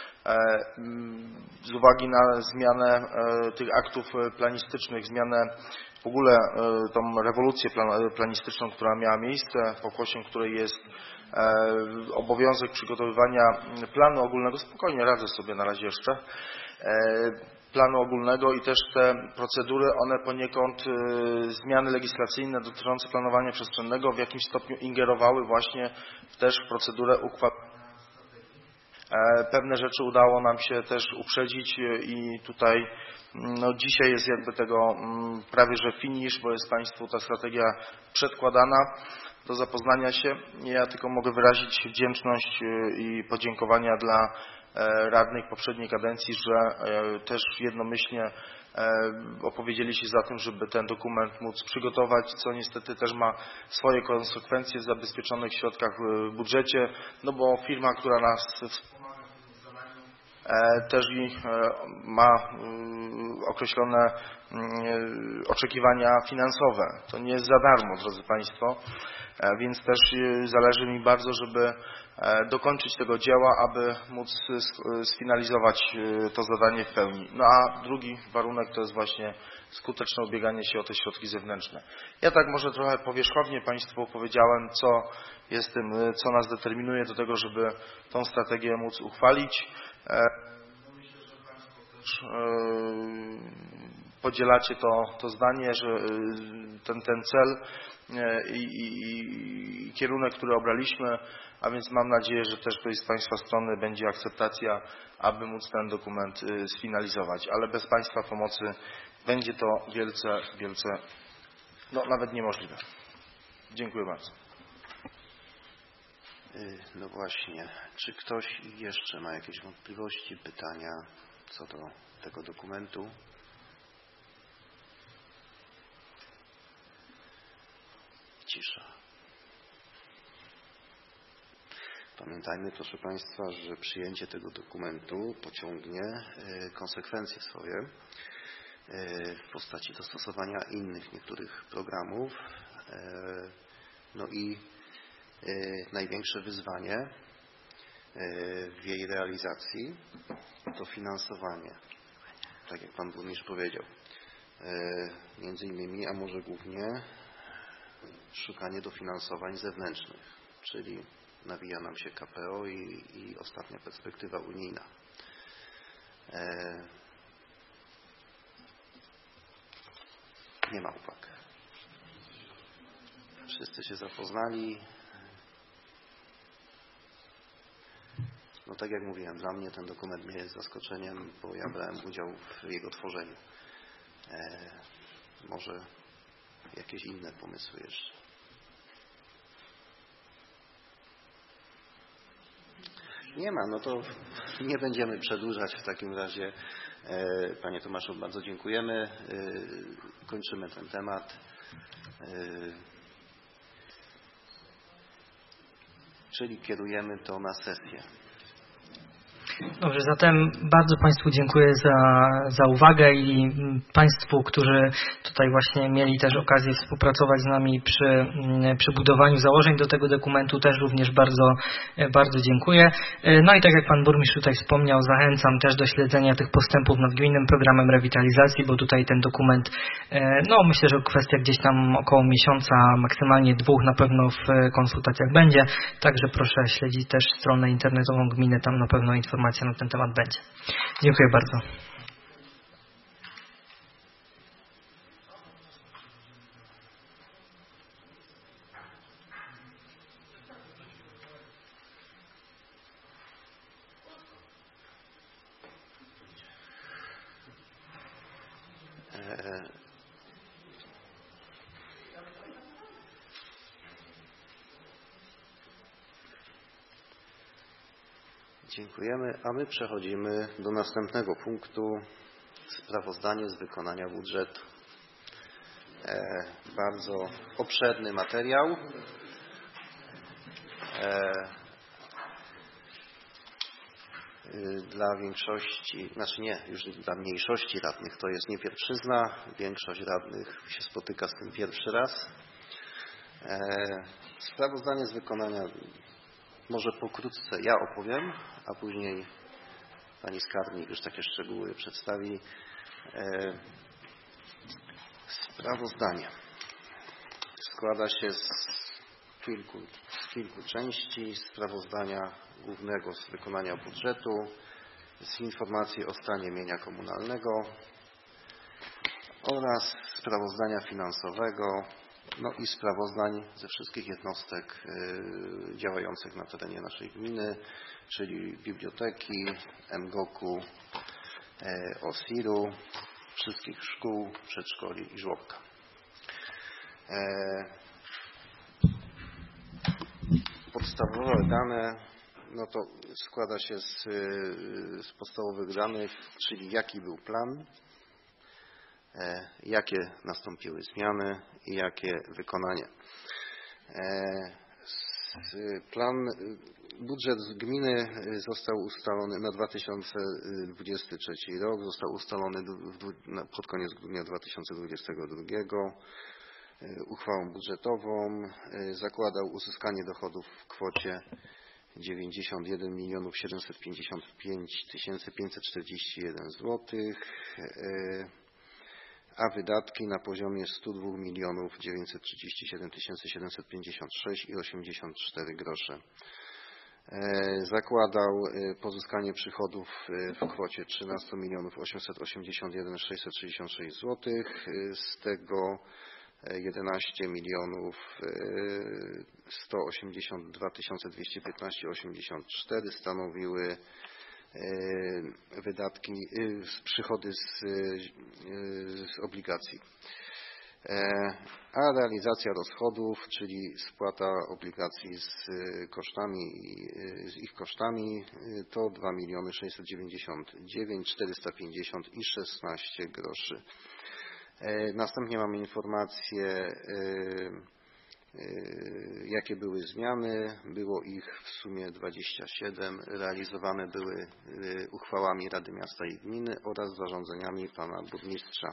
z uwagi na zmianę tych aktów planistycznych, zmianę w ogóle tą rewolucję planistyczną, która miała miejsce, pokłosiem której jest obowiązek przygotowywania planu ogólnego, spokojnie radzę sobie na razie jeszcze, planu ogólnego i też te procedury, one poniekąd zmiany legislacyjne dotyczące planowania przestrzennego w jakimś stopniu ingerowały właśnie też w procedurę uchwalania. Pewne rzeczy udało nam się też uprzedzić i tutaj no, dzisiaj jest jakby tego prawie że finisz, bo jest Państwu ta strategia przedkładana do zapoznania się. Ja tylko mogę wyrazić wdzięczność i podziękowania dla radnych poprzedniej kadencji, że też jednomyślnie opowiedzieli się za tym, żeby ten dokument móc przygotować, co niestety też ma swoje konsekwencje w zabezpieczonych środkach w budżecie, no bo firma, która nas wspomaga w tym zadaniu, też i ma określone oczekiwania finansowe. To nie jest za darmo, drodzy Państwo, więc też zależy mi bardzo, żeby dokończyć tego dzieła, aby móc sfinalizować to zadanie w pełni. No a drugi warunek to jest właśnie skuteczne ubieganie się o te środki zewnętrzne. Ja tak może trochę powierzchownie Państwu powiedziałem, co jest tym, co nas determinuje do tego, żeby tą strategię móc uchwalić. Myślę, że Państwo też podzielacie to, to zdanie, że ten, ten cel i, i, i kierunek, który obraliśmy, a więc mam nadzieję, że też tutaj z Państwa strony będzie akceptacja, aby móc ten dokument sfinalizować, ale bez Państwa pomocy będzie to wielce, wielce, no nawet niemożliwe. Dziękuję bardzo. No właśnie, czy ktoś jeszcze ma jakieś wątpliwości, pytania co do tego dokumentu? Cisza. Pamiętajmy, proszę Państwa, że przyjęcie tego dokumentu pociągnie konsekwencje swoje w postaci dostosowania innych niektórych programów. No i największe wyzwanie w jej realizacji to finansowanie. Tak jak Pan Burmistrz powiedział. Między innymi, a może głównie szukanie dofinansowań zewnętrznych, czyli nawija nam się K P O i, i ostatnia perspektywa unijna. E... Nie ma uwag. Wszyscy się zapoznali. No tak jak mówiłem, dla mnie ten dokument nie jest zaskoczeniem, bo ja brałem udział w jego tworzeniu. E... Może jakieś inne pomysły jeszcze. Nie ma, no to nie będziemy przedłużać w takim razie. Panie Tomaszu, bardzo dziękujemy. Kończymy ten temat. Czyli kierujemy to na sesję. Dobrze, zatem bardzo Państwu dziękuję za, za uwagę i Państwu, którzy tutaj właśnie mieli też okazję współpracować z nami przy, przy budowaniu założeń do tego dokumentu, też również bardzo, bardzo dziękuję. No i tak jak Pan Burmistrz tutaj wspomniał, zachęcam też do śledzenia tych postępów nad gminnym programem rewitalizacji, bo tutaj ten dokument, no myślę, że kwestia gdzieś tam około miesiąca, maksymalnie dwóch na pewno w konsultacjach będzie, także proszę śledzić też stronę internetową gminy, tam na pewno informacja na ten temat będzie. Dziękuję bardzo. Dziękujemy, a my przechodzimy do następnego punktu. Sprawozdanie z wykonania budżetu. E, bardzo obszerny materiał. E, dla większości, znaczy nie, już dla mniejszości radnych to jest nie pierwszyzna. Większość radnych się spotyka z tym pierwszy raz. E, sprawozdanie z wykonania może pokrótce ja opowiem, a później pani skarbnik już takie szczegóły przedstawi. E, sprawozdanie składa się z kilku, z kilku części. Sprawozdania głównego z wykonania budżetu, z informacji o stanie mienia komunalnego oraz sprawozdania finansowego, no i sprawozdań ze wszystkich jednostek y, działających na terenie naszej gminy, czyli biblioteki, em goku, y, o es i r-u, wszystkich szkół, przedszkoli i żłobka. Y, podstawowe dane, no to składa się z, y, z podstawowych danych, czyli jaki był plan, jakie nastąpiły zmiany i jakie wykonanie. Plan, budżet gminy został ustalony na dwa tysiące dwudziesty trzeci rok, został ustalony pod koniec grudnia dwa tysiące dwudziestego drugiego uchwałą budżetową. Zakładał uzyskanie dochodów w kwocie dziewięćdziesiąt jeden milionów siedemset pięćdziesiąt pięć tysięcy pięćset czterdzieści jeden złotych, a wydatki na poziomie sto dwa milionów dziewięćset trzydzieści siedem tysięcy siedemset pięćdziesiąt sześć i osiemdziesiąt cztery grosze. Zakładał pozyskanie przychodów w kwocie trzynaście milionów osiemset osiemdziesiąt jeden tysięcy sześćset sześćdziesiąt sześć złotych, z tego jedenaście milionów sto osiemdziesiąt dwa tysiące dwieście piętnaście przecinek osiemdziesiąt cztery stanowiły wydatki, przychody z, z obligacji. A realizacja rozchodów, czyli spłata obligacji z kosztami, z ich kosztami, to dwa miliony sześćset dziewięćdziesiąt dziewięć tysięcy czterysta pięćdziesiąt i szesnaście groszy. Następnie mamy informacje, jakie były zmiany. Było ich w sumie dwadzieścia siedem. Realizowane były uchwałami Rady Miasta i Gminy oraz zarządzeniami pana burmistrza.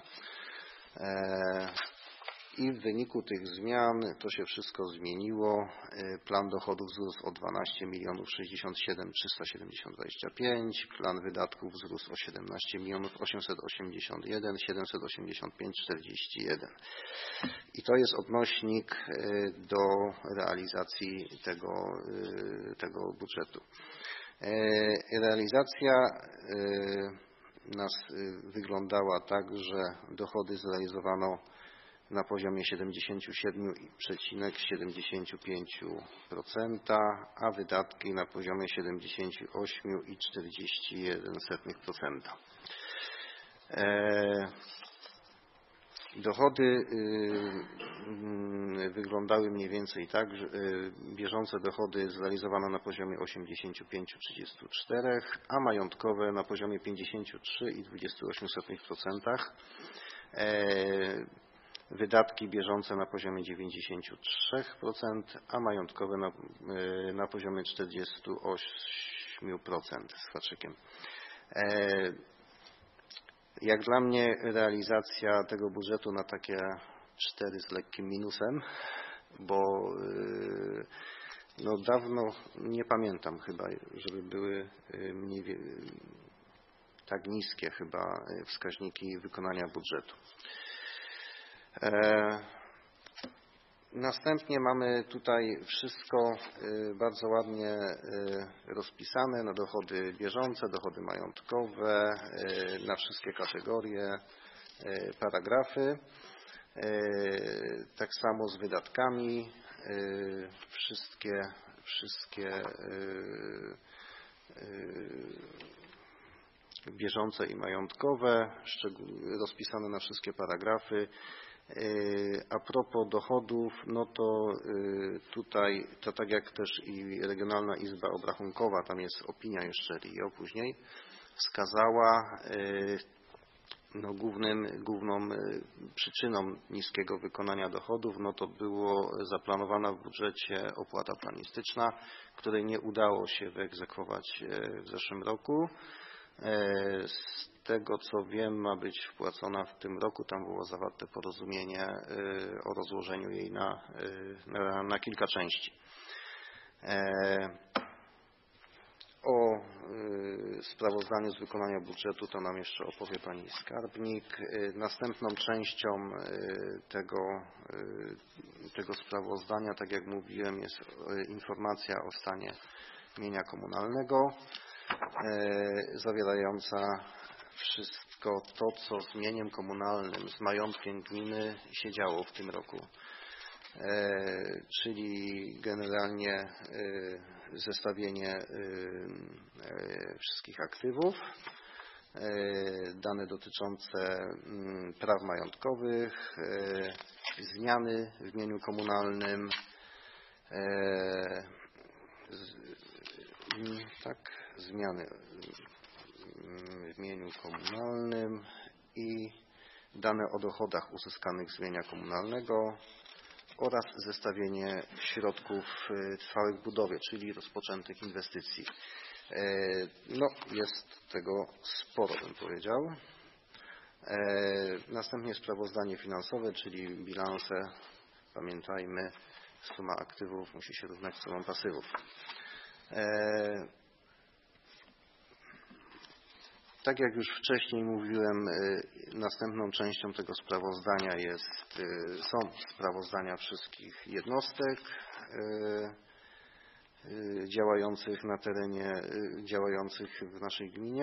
I w wyniku tych zmian to się wszystko zmieniło. Plan dochodów wzrósł o dwanaście milionów sześćdziesiąt siedem tysięcy trzysta siedemdziesiąt dwadzieścia pięć. Plan wydatków wzrósł o siedemnaście milionów osiemset osiemdziesiąt jeden tysięcy siedemset osiemdziesiąt pięć przecinek czterdzieści jeden. I to jest odnośnik do realizacji tego, tego budżetu. Realizacja nas wyglądała tak, że dochody zrealizowano na poziomie siedemdziesiąt siedem przecinek siedemdziesiąt pięć procent, a wydatki na poziomie siedemdziesiąt osiem przecinek czterdzieści jeden procent. Dochody wyglądały mniej więcej tak, że bieżące dochody zrealizowano na poziomie osiemdziesiąt pięć przecinek trzydzieści cztery, a majątkowe na poziomie pięćdziesiąt trzy przecinek dwadzieścia osiem procent. Wydatki bieżące na poziomie dziewięćdziesiąt trzy procent, a majątkowe na, na poziomie czterdzieści osiem procent z haczykiem. Jak dla mnie realizacja tego budżetu na takie cztery z lekkim minusem, bo no dawno nie pamiętam chyba, żeby były mniej, tak niskie chyba wskaźniki wykonania budżetu. Następnie mamy tutaj wszystko bardzo ładnie rozpisane na dochody bieżące, dochody majątkowe, na wszystkie kategorie, paragrafy. Tak samo z wydatkami, wszystkie, wszystkie bieżące i majątkowe, rozpisane na wszystkie paragrafy. A propos dochodów, no to tutaj, to tak jak też i Regionalna Izba Obrachunkowa, tam jest opinia jeszcze R I O później, wskazała, no głównym, główną przyczyną niskiego wykonania dochodów, no to było zaplanowana w budżecie opłata planistyczna, której nie udało się wyegzekwować w zeszłym roku. Z tego co wiem, ma być wpłacona w tym roku, tam było zawarte porozumienie o rozłożeniu jej na, na, na kilka części. O sprawozdaniu z wykonania budżetu to nam jeszcze opowie pani skarbnik. Następną częścią tego, tego sprawozdania, tak jak mówiłem, jest informacja o stanie mienia komunalnego, zawierająca wszystko to, co z mieniem komunalnym, z majątkiem gminy się działo w tym roku. Czyli generalnie zestawienie wszystkich aktywów, dane dotyczące praw majątkowych, zmiany w mieniu komunalnym, tak, zmiany w mieniu komunalnym i dane o dochodach uzyskanych z mienia komunalnego oraz zestawienie środków trwałych w budowie, czyli rozpoczętych inwestycji. No, jest tego sporo, bym powiedział. Następnie sprawozdanie finansowe, czyli bilanse. Pamiętajmy, suma aktywów musi się równać z sumą pasywów. Tak jak już wcześniej mówiłem, następną częścią tego sprawozdania jest, są sprawozdania wszystkich jednostek działających na terenie, działających w naszej gminie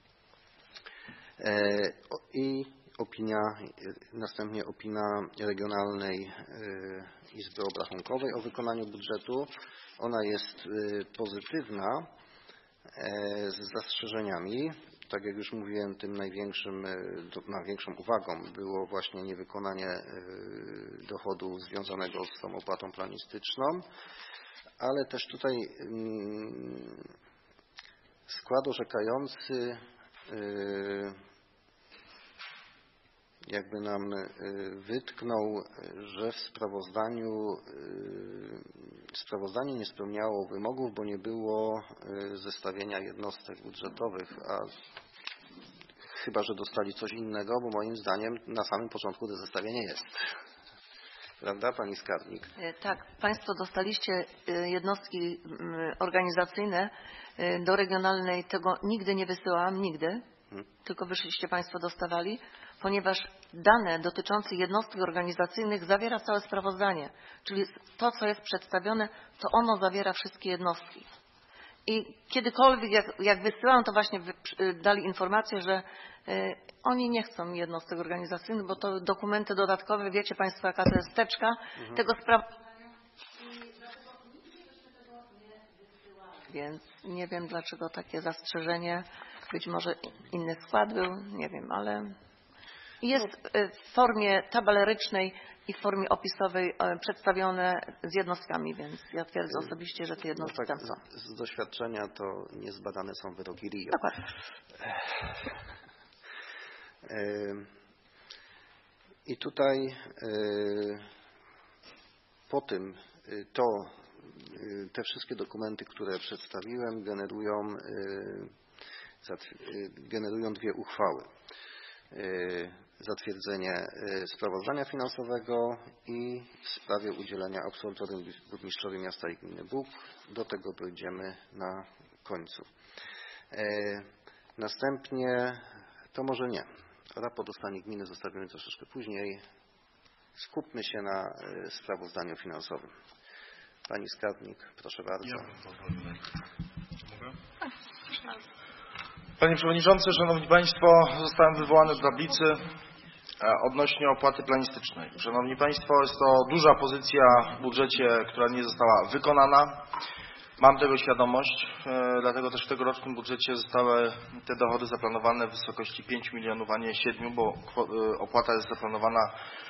i opinia, następnie opinia Regionalnej Izby Obrachunkowej o wykonaniu budżetu. Ona jest pozytywna z zastrzeżeniami. Tak jak już mówiłem, tym największym, największą uwagą było właśnie niewykonanie dochodu związanego z tą opłatą planistyczną, ale też tutaj skład orzekający jakby nam wytknął, że w sprawozdaniu sprawozdanie nie spełniało wymogów, bo nie było zestawienia jednostek budżetowych, a chyba że dostali coś innego, bo moim zdaniem na samym początku to zestawienie jest. Prawda, pani skarbnik? Tak, państwo dostaliście jednostki organizacyjne do regionalnej, tego nigdy nie wysyłałam, nigdy, hmm. tylko wyszliście państwo dostawali, ponieważ dane dotyczące jednostek organizacyjnych zawiera całe sprawozdanie, czyli to, co jest przedstawione, to ono zawiera wszystkie jednostki. I kiedykolwiek, jak, jak wysyłam, to właśnie dali informację, że y, oni nie chcą jednostek organizacyjnych, bo to dokumenty dodatkowe, wiecie państwo, jaka to jest teczka mhm. tego sprawozdania. Więc nie wiem, dlaczego takie zastrzeżenie. Być może inny skład był, nie wiem, ale... Jest w formie tabelarycznej i w formie opisowej przedstawione z jednostkami, więc ja twierdzę osobiście, że te jednostki no tak, tam są. Z, z doświadczenia to niezbadane są wyroki R I O. Dokładnie. I tutaj po tym to te wszystkie dokumenty, które przedstawiłem, generują, generują dwie uchwały. Zatwierdzenie sprawozdania finansowego i w sprawie udzielenia absolutorium burmistrzowi miasta i gminy Bóg. Do tego dojdziemy na końcu. Następnie, to może nie, raport o stanie gminy zostawimy troszeczkę później. Skupmy się na sprawozdaniu finansowym. Pani skarbnik, proszę bardzo. Ja Panie Przewodniczący, Szanowni Państwo, zostałem wywołany do tablicy odnośnie opłaty planistycznej. Szanowni Państwo, jest to duża pozycja w budżecie, która nie została wykonana. Mam tego świadomość, dlatego też w tegorocznym budżecie zostały te dochody zaplanowane w wysokości pięć milionów, a nie siedem, bo opłata jest zaplanowana,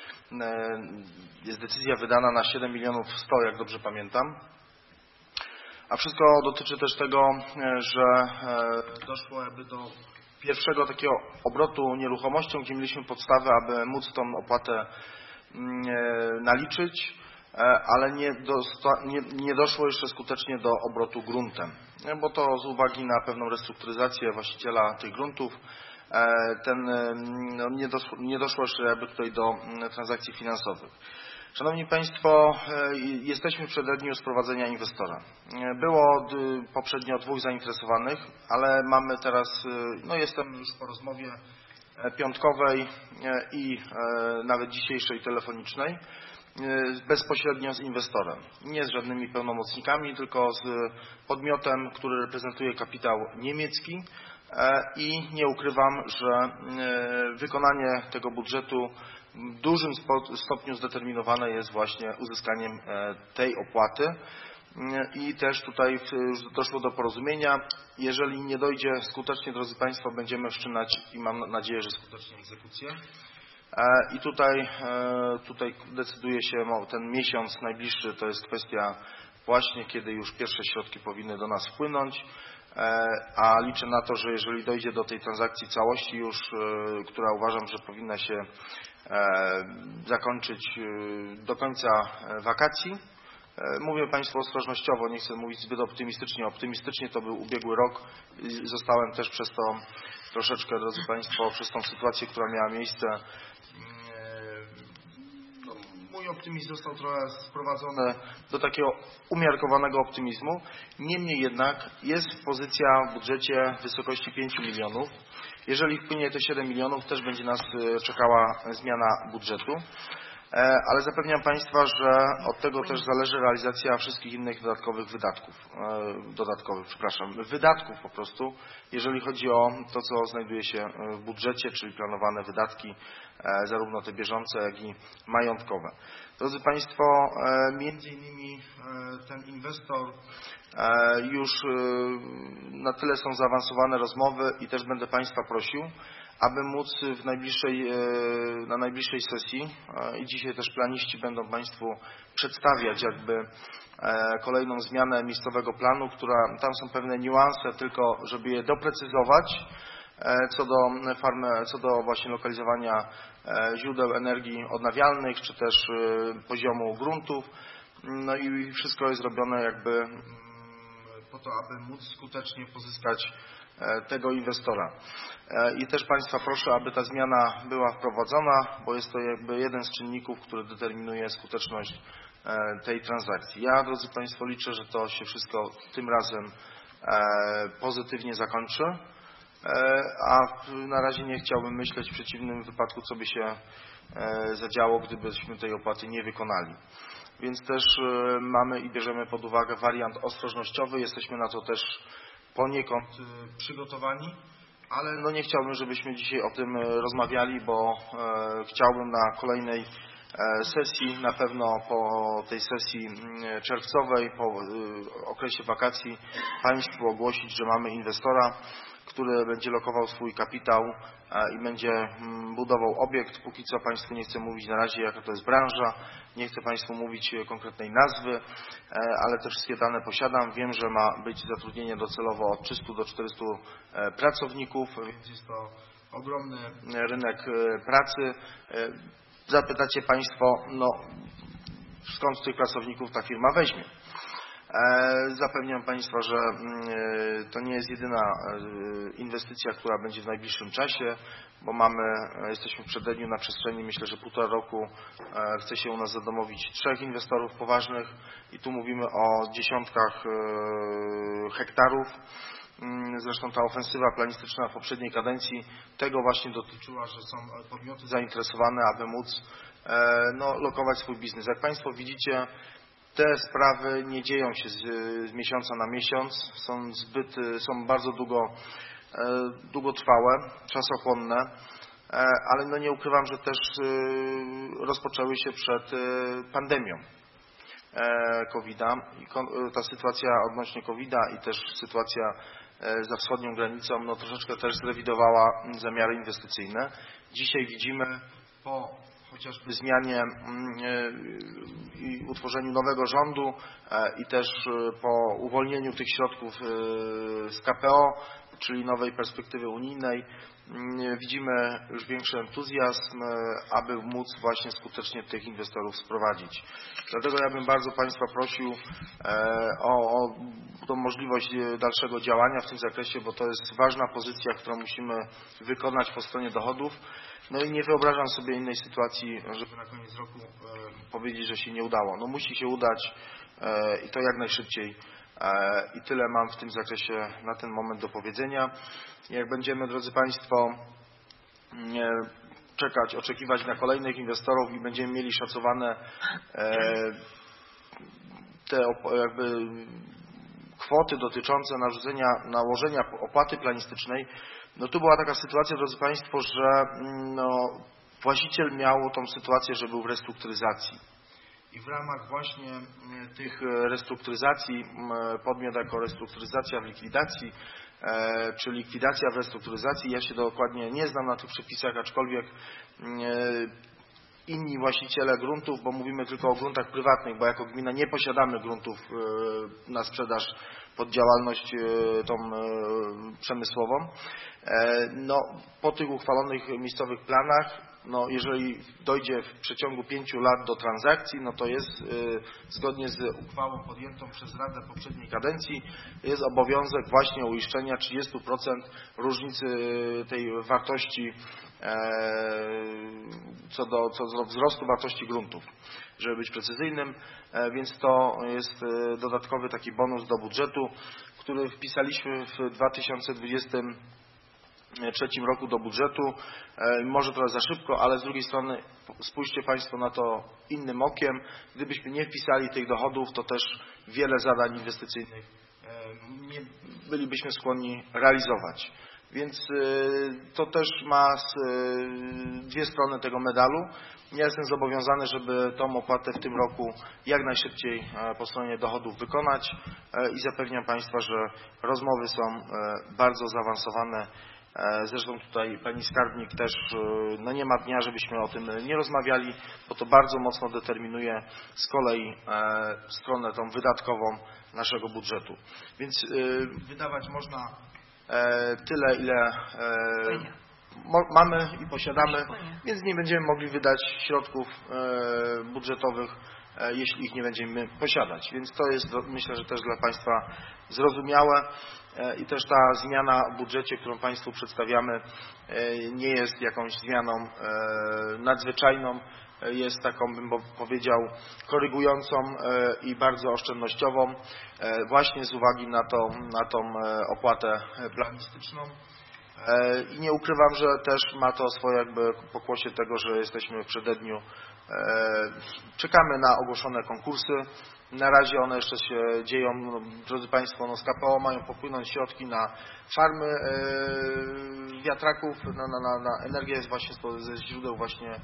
jest decyzja wydana na siedem milionów sto, jak dobrze pamiętam. A wszystko dotyczy też tego, że doszło jakby do pierwszego takiego obrotu nieruchomością, gdzie mieliśmy podstawę, aby móc tą opłatę naliczyć, ale nie, do, nie, nie doszło jeszcze skutecznie do obrotu gruntem, bo to z uwagi na pewną restrukturyzację właściciela tych gruntów ten, no, nie, doszło, nie doszło jeszcze jakby tutaj do transakcji finansowych. Szanowni Państwo, jesteśmy w przededniu sprowadzenia inwestora. Było poprzednio dwóch zainteresowanych, ale mamy teraz, no jestem już po rozmowie piątkowej i nawet dzisiejszej telefonicznej, bezpośrednio z inwestorem. Nie z żadnymi pełnomocnikami, tylko z podmiotem, który reprezentuje kapitał niemiecki i nie ukrywam, że wykonanie tego budżetu w dużym stopniu zdeterminowane jest właśnie uzyskaniem tej opłaty i też tutaj już doszło do porozumienia. Jeżeli nie dojdzie skutecznie, drodzy Państwo, będziemy wszczynać i mam nadzieję, że skutecznie egzekucję. I tutaj, tutaj decyduje się ten miesiąc najbliższy, to jest kwestia właśnie, kiedy już pierwsze środki powinny do nas wpłynąć, a liczę na to, że jeżeli dojdzie do tej transakcji całości już, która uważam, że powinna się zakończyć do końca wakacji. Mówię Państwu ostrożnościowo, nie chcę mówić zbyt optymistycznie. Optymistycznie to był ubiegły rok i zostałem też przez to troszeczkę, drodzy Państwo, przez tą sytuację, która miała miejsce. No, mój optymizm został trochę sprowadzony do takiego umiarkowanego optymizmu. Niemniej jednak jest pozycja w budżecie w wysokości pięciu milionów. Jeżeli wpłynie te siedem milionów, też będzie nas czekała zmiana budżetu. Ale zapewniam Państwa, że od tego też zależy realizacja wszystkich innych dodatkowych wydatków, dodatkowych, przepraszam, wydatków po prostu, jeżeli chodzi o to, co znajduje się w budżecie, czyli planowane wydatki, zarówno te bieżące, jak i majątkowe. Drodzy Państwo, między innymi ten inwestor już na tyle są zaawansowane rozmowy i też będę Państwa prosił, aby móc w najbliższej, na najbliższej sesji i dzisiaj też planiści będą Państwu przedstawiać jakby kolejną zmianę miejscowego planu, która tam są pewne niuanse, tylko żeby je doprecyzować co do farmy, co do właśnie lokalizowania źródeł energii odnawialnych, czy też poziomu gruntów. No i wszystko jest robione jakby po to, aby móc skutecznie pozyskać tego inwestora. I też Państwa proszę, aby ta zmiana była wprowadzona, bo jest to jakby jeden z czynników, który determinuje skuteczność tej transakcji. Ja, drodzy Państwo, liczę, że to się wszystko tym razem pozytywnie zakończy, a na razie nie chciałbym myśleć w przeciwnym wypadku, co by się zadziało, gdybyśmy tej opłaty nie wykonali. Więc też mamy i bierzemy pod uwagę wariant ostrożnościowy. Jesteśmy na to też poniekąd przygotowani, ale no nie chciałbym, żebyśmy dzisiaj o tym rozmawiali, bo chciałbym na kolejnej sesji, na pewno po tej sesji czerwcowej, po okresie wakacji Państwu ogłosić, że mamy inwestora, który będzie lokował swój kapitał i będzie budował obiekt. Póki co Państwu nie chcę mówić na razie, jaka to jest branża, nie chcę Państwu mówić konkretnej nazwy, ale te wszystkie dane posiadam. Wiem, że ma być zatrudnienie docelowo od trzystu do czterystu pracowników, więc jest to ogromny rynek pracy. Zapytacie Państwo, no skąd tych pracowników ta firma weźmie? Zapewniam Państwa, że to nie jest jedyna inwestycja, która będzie w najbliższym czasie, bo mamy, jesteśmy w przededniu na przestrzeni, myślę, że półtora roku chce się u nas zadomowić trzech inwestorów poważnych i tu mówimy o dziesiątkach hektarów. Zresztą ta ofensywa planistyczna w poprzedniej kadencji tego właśnie dotyczyła, że są podmioty zainteresowane, aby móc no, lokować swój biznes. Jak Państwo widzicie, te sprawy nie dzieją się z, z miesiąca na miesiąc, są zbyt, są bardzo długo, długotrwałe, czasochłonne, ale no nie ukrywam, że też rozpoczęły się przed pandemią kowida. Ta sytuacja odnośnie kowida i też sytuacja za wschodnią granicą no troszeczkę też zrewidowała zamiary inwestycyjne. Dzisiaj widzimy po chociażby zmianie i utworzeniu nowego rządu i też po uwolnieniu tych środków z K P O, czyli nowej perspektywy unijnej, widzimy już większy entuzjazm, aby móc właśnie skutecznie tych inwestorów sprowadzić. Dlatego ja bym bardzo Państwa prosił o, o tą możliwość dalszego działania w tym zakresie, bo to jest ważna pozycja, którą musimy wykonać po stronie dochodów. No i nie wyobrażam sobie innej sytuacji, żeby na koniec roku powiedzieć, że się nie udało. No musi się udać i to jak najszybciej. I tyle mam w tym zakresie na ten moment do powiedzenia. Jak będziemy, drodzy Państwo, czekać, oczekiwać na kolejnych inwestorów i będziemy mieli szacowane te jakby kwoty dotyczące narzucenia, nałożenia opłaty planistycznej, no tu była taka sytuacja, drodzy Państwo, że no, właściciel miał tą sytuację, że był w restrukturyzacji. I w ramach właśnie tych restrukturyzacji, podmiot jako restrukturyzacja w likwidacji, czy likwidacja w restrukturyzacji, ja się dokładnie nie znam na tych przepisach, aczkolwiek inni właściciele gruntów, bo mówimy tylko o gruntach prywatnych, bo jako gmina nie posiadamy gruntów na sprzedaż pod działalność tą przemysłową. No, po tych uchwalonych miejscowych planach, no, jeżeli dojdzie w przeciągu pięciu lat do transakcji, no to jest zgodnie z uchwałą podjętą przez Radę poprzedniej kadencji, jest obowiązek właśnie uiszczenia trzydziestu procent różnicy tej wartości co do, co do wzrostu wartości gruntów, żeby być precyzyjnym, więc to jest dodatkowy taki bonus do budżetu, który wpisaliśmy w dwa tysiące dwudziestym trzecim roku do budżetu. Może trochę za szybko, ale z drugiej strony spójrzcie Państwo na to innym okiem. Gdybyśmy nie wpisali tych dochodów, to też wiele zadań inwestycyjnych nie bylibyśmy skłonni realizować. Więc to też ma dwie strony tego medalu. Ja jestem zobowiązany, żeby tą opłatę w tym roku jak najszybciej po stronie dochodów wykonać i zapewniam Państwa, że rozmowy są bardzo zaawansowane. Zresztą tutaj Pani Skarbnik też, no nie ma dnia, żebyśmy o tym nie rozmawiali, bo to bardzo mocno determinuje z kolei stronę tą wydatkową naszego budżetu. Więc wydawać można tyle, ile mamy i posiadamy, więc nie będziemy mogli wydać środków budżetowych, jeśli ich nie będziemy posiadać. Więc to jest, myślę, że też dla Państwa zrozumiałe i też ta zmiana w budżecie, którą Państwu przedstawiamy, nie jest jakąś zmianą nadzwyczajną, jest taką, bym powiedział, korygującą i bardzo oszczędnościową właśnie z uwagi na, to, na tą opłatę planistyczną. I nie ukrywam, że też ma to swoje jakby pokłosie tego, że jesteśmy w przededniu. Czekamy na ogłoszone konkursy. Na razie one jeszcze się dzieją. No, drodzy Państwo, no z K P O mają popłynąć środki na farmy wiatraków, na, na, na energię właśnie ze źródeł właśnie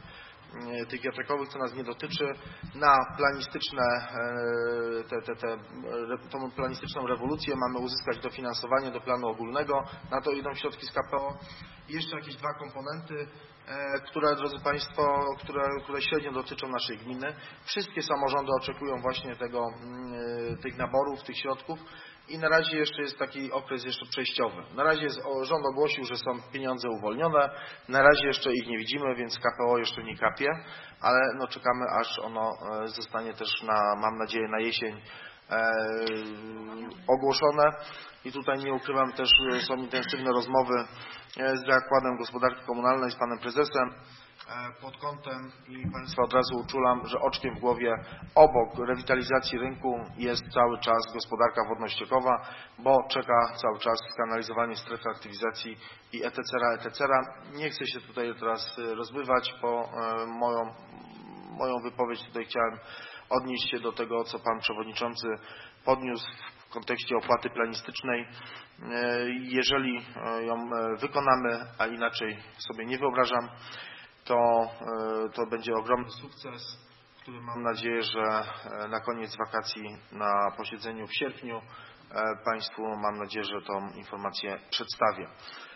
tych wiatrakowych, co nas nie dotyczy, na planistyczne, te, te, te, tą planistyczną rewolucję mamy uzyskać dofinansowanie do planu ogólnego, na to idą środki z K P O. I jeszcze jakieś dwa komponenty, które, drodzy Państwo, które, które średnio dotyczą naszej gminy. Wszystkie samorządy oczekują właśnie tego, tych naborów, tych środków. I na razie jeszcze jest taki okres jeszcze przejściowy. Na razie jest, rząd ogłosił, że są pieniądze uwolnione. Na razie jeszcze ich nie widzimy, więc K P O jeszcze nie kapie, ale no czekamy, aż ono zostanie też na, mam nadzieję, na jesień e, ogłoszone. I tutaj nie ukrywam, też są intensywne rozmowy z Zakładem Gospodarki Komunalnej, z panem prezesem pod kątem i Państwa od razu uczulam, że oczkiem w głowie obok rewitalizacji rynku jest cały czas gospodarka wodno-ściekowa, bo czeka cały czas skanalizowanie strefy aktywizacji i et cetera, et cetera. Nie chcę się tutaj teraz rozbywać, bo moją, moją wypowiedź tutaj chciałem odnieść się do tego, co pan przewodniczący podniósł w kontekście opłaty planistycznej. Jeżeli ją wykonamy, a inaczej sobie nie wyobrażam, to, to będzie ogromny sukces, który mam nadzieję, że na koniec wakacji na posiedzeniu w sierpniu Państwu, mam nadzieję, że tą informację przedstawię.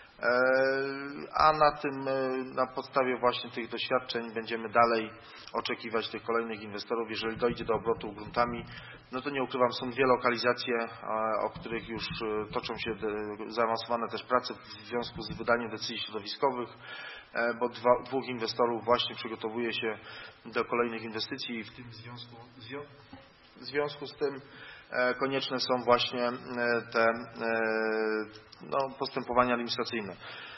A na tym, na podstawie właśnie tych doświadczeń będziemy dalej oczekiwać tych kolejnych inwestorów. Jeżeli dojdzie do obrotu gruntami, no to nie ukrywam, są dwie lokalizacje, o których już toczą się zaawansowane też prace w związku z wydaniem decyzji środowiskowych, bo dwa, dwóch inwestorów właśnie przygotowuje się do kolejnych inwestycji i w tym związku, w związku z tym konieczne są właśnie te no, postępowania administracyjne.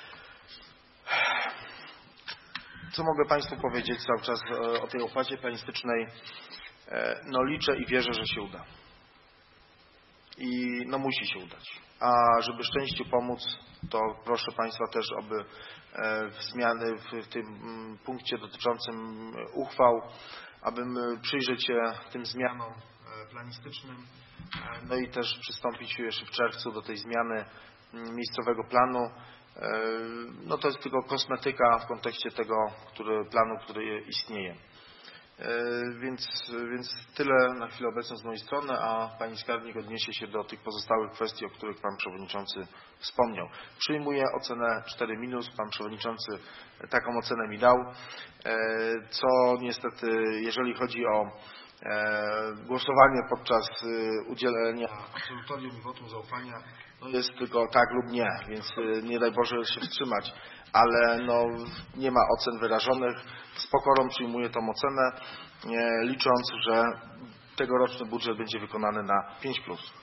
Co mogę Państwu powiedzieć cały czas o tej opłacie planistycznej? No liczę i wierzę, że się uda. I no musi się udać. A żeby szczęściu pomóc, to proszę Państwa też, aby w zmiany w tym punkcie dotyczącym uchwał, aby przyjrzeć się tym zmianom planistycznym, no i też przystąpić jeszcze w czerwcu do tej zmiany miejscowego planu. No to jest tylko kosmetyka w kontekście tego który, planu, który istnieje. Więc, więc tyle na chwilę obecną z mojej strony, a Pani Skarbnik odniesie się do tych pozostałych kwestii, o których Pan Przewodniczący wspomniał. Przyjmuję ocenę cztery minus, Pan Przewodniczący taką ocenę mi dał, co niestety, jeżeli chodzi o głosowanie podczas udzielenia absolutorium i wotum zaufania, no jest tylko tak lub nie, więc nie daj Boże się wstrzymać, ale no nie ma ocen wyrażonych. Z pokorą przyjmuję tą ocenę, licząc, że tegoroczny budżet będzie wykonany na pięć plus.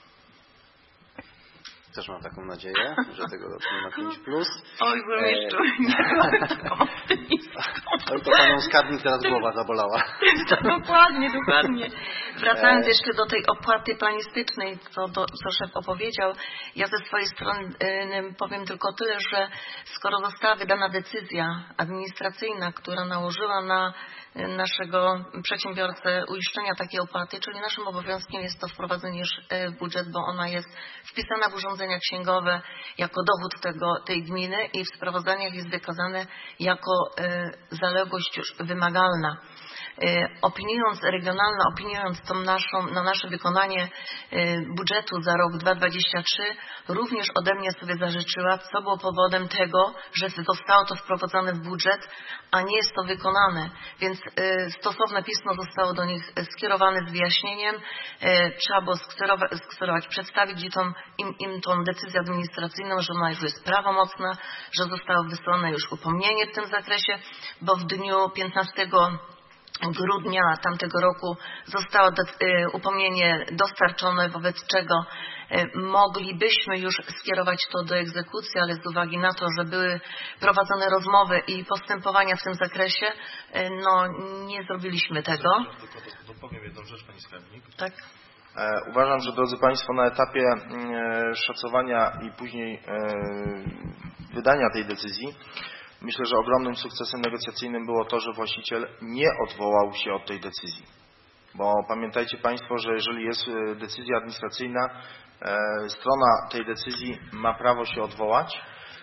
Też mam taką nadzieję, że tegoroczny na pięć plus. Oj, burmistrzu, nie Oj, to Panią Skarbnik teraz głowa zabolała. Dokładnie, dokładnie. Wracając jeszcze do tej opłaty planistycznej, co, do, co szef opowiedział, ja ze swojej strony y, powiem tylko tyle, że skoro została wydana decyzja administracyjna, która nałożyła na naszego przedsiębiorcę uiszczenia takiej opłaty, czyli naszym obowiązkiem jest to wprowadzenie w budżet, bo ona jest wpisana w urządzenia księgowe jako dochód tego, tej gminy i w sprawozdaniach jest wykazane jako zaległość już wymagalna. Opiniując regionalna, opiniując tą naszą, na nasze wykonanie budżetu za rok dwa tysiące dwudziesty trzeci, również ode mnie sobie zażyczyła, co było powodem tego, że zostało to wprowadzone w budżet, a nie jest to wykonane. Więc stosowne pismo zostało do nich skierowane z wyjaśnieniem. Trzeba było skserować, przedstawić im, im, im tą decyzję administracyjną, że ona już jest prawomocna, że zostało wysłane już upomnienie w tym zakresie, bo w dniu piętnastego grudnia tamtego roku zostało do, y, upomnienie dostarczone, wobec czego y, moglibyśmy już skierować to do egzekucji, ale z uwagi na to, że były prowadzone rozmowy i postępowania w tym zakresie, y, no nie zrobiliśmy tego. Tylko dopowiem jedną rzecz, Pani Skarbnik. Tak. E, uważam, że drodzy Państwo, na etapie e, szacowania i później e, wydania tej decyzji, myślę, że ogromnym sukcesem negocjacyjnym było to, że właściciel nie odwołał się od tej decyzji. Bo pamiętajcie Państwo, że jeżeli jest decyzja administracyjna, strona tej decyzji ma prawo się odwołać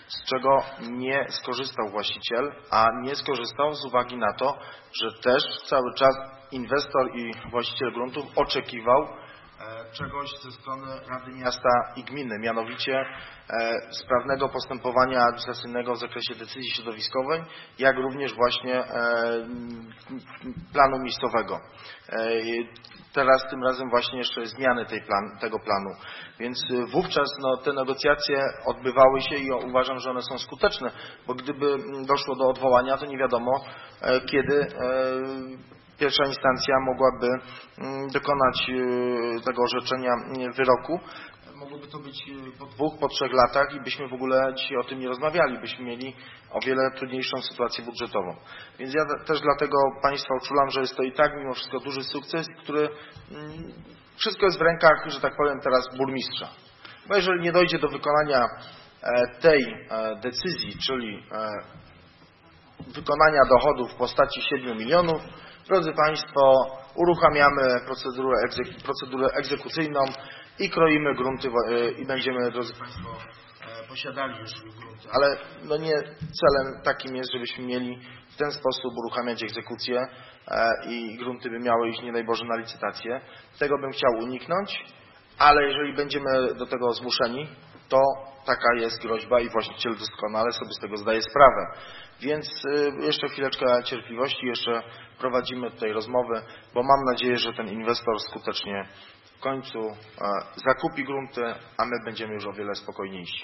z czego nie skorzystał właściciel, a nie skorzystał z uwagi na to, że też cały czas inwestor i właściciel gruntów oczekiwał czegoś ze strony Rady Miasta i Gminy, mianowicie sprawnego postępowania administracyjnego w zakresie decyzji środowiskowej, jak również właśnie planu miejscowego. Teraz tym razem właśnie jeszcze zmiany tej plan, tego planu. Więc wówczas no, te negocjacje odbywały się i uważam, że one są skuteczne, bo gdyby doszło do odwołania, to nie wiadomo kiedy pierwsza instancja mogłaby dokonać tego orzeczenia wyroku. Mogłoby to być po dwóch, po trzech latach i byśmy w ogóle dzisiaj o tym nie rozmawiali. Byśmy mieli o wiele trudniejszą sytuację budżetową. Więc ja też dlatego Państwa uczulam, że jest to i tak mimo wszystko duży sukces, który wszystko jest w rękach, że tak powiem teraz, burmistrza. Bo jeżeli nie dojdzie do wykonania tej decyzji, czyli wykonania dochodów w postaci siedmiu milionów, drodzy Państwo, uruchamiamy procedurę, egzek procedurę egzekucyjną i kroimy grunty i będziemy, drodzy Państwo, posiadali już grunty. Ale no nie celem takim jest, żebyśmy mieli w ten sposób uruchamiać egzekucję i grunty by miały iść, nie daj Boże, na licytację. Tego bym chciał uniknąć, ale jeżeli będziemy do tego zmuszeni, to taka jest groźba i właściciel doskonale sobie z tego zdaje sprawę. Więc jeszcze chwileczkę cierpliwości, jeszcze prowadzimy tutaj rozmowy, bo mam nadzieję, że ten inwestor skutecznie w końcu zakupi grunty, a my będziemy już o wiele spokojniejsi.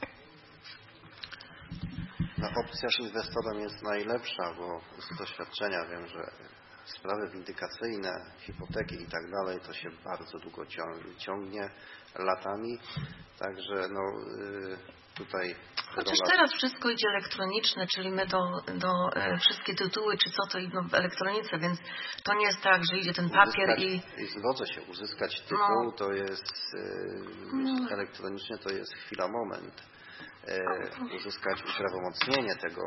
No, opcja z inwestorem jest najlepsza, bo z doświadczenia wiem, że sprawy windykacyjne, hipoteki i tak dalej, to się bardzo długo ciągnie latami, także no tutaj... Chociaż teraz wszystko idzie elektroniczne, czyli my do, do e, wszystkie tytuły, czy co to idą w elektronice, więc to nie jest tak, że idzie ten papier uzyskać, i... Zgodzę się, uzyskać tytuł no. to jest e, no. elektronicznie to jest chwila, moment. E, uzyskać uprawomocnienie tego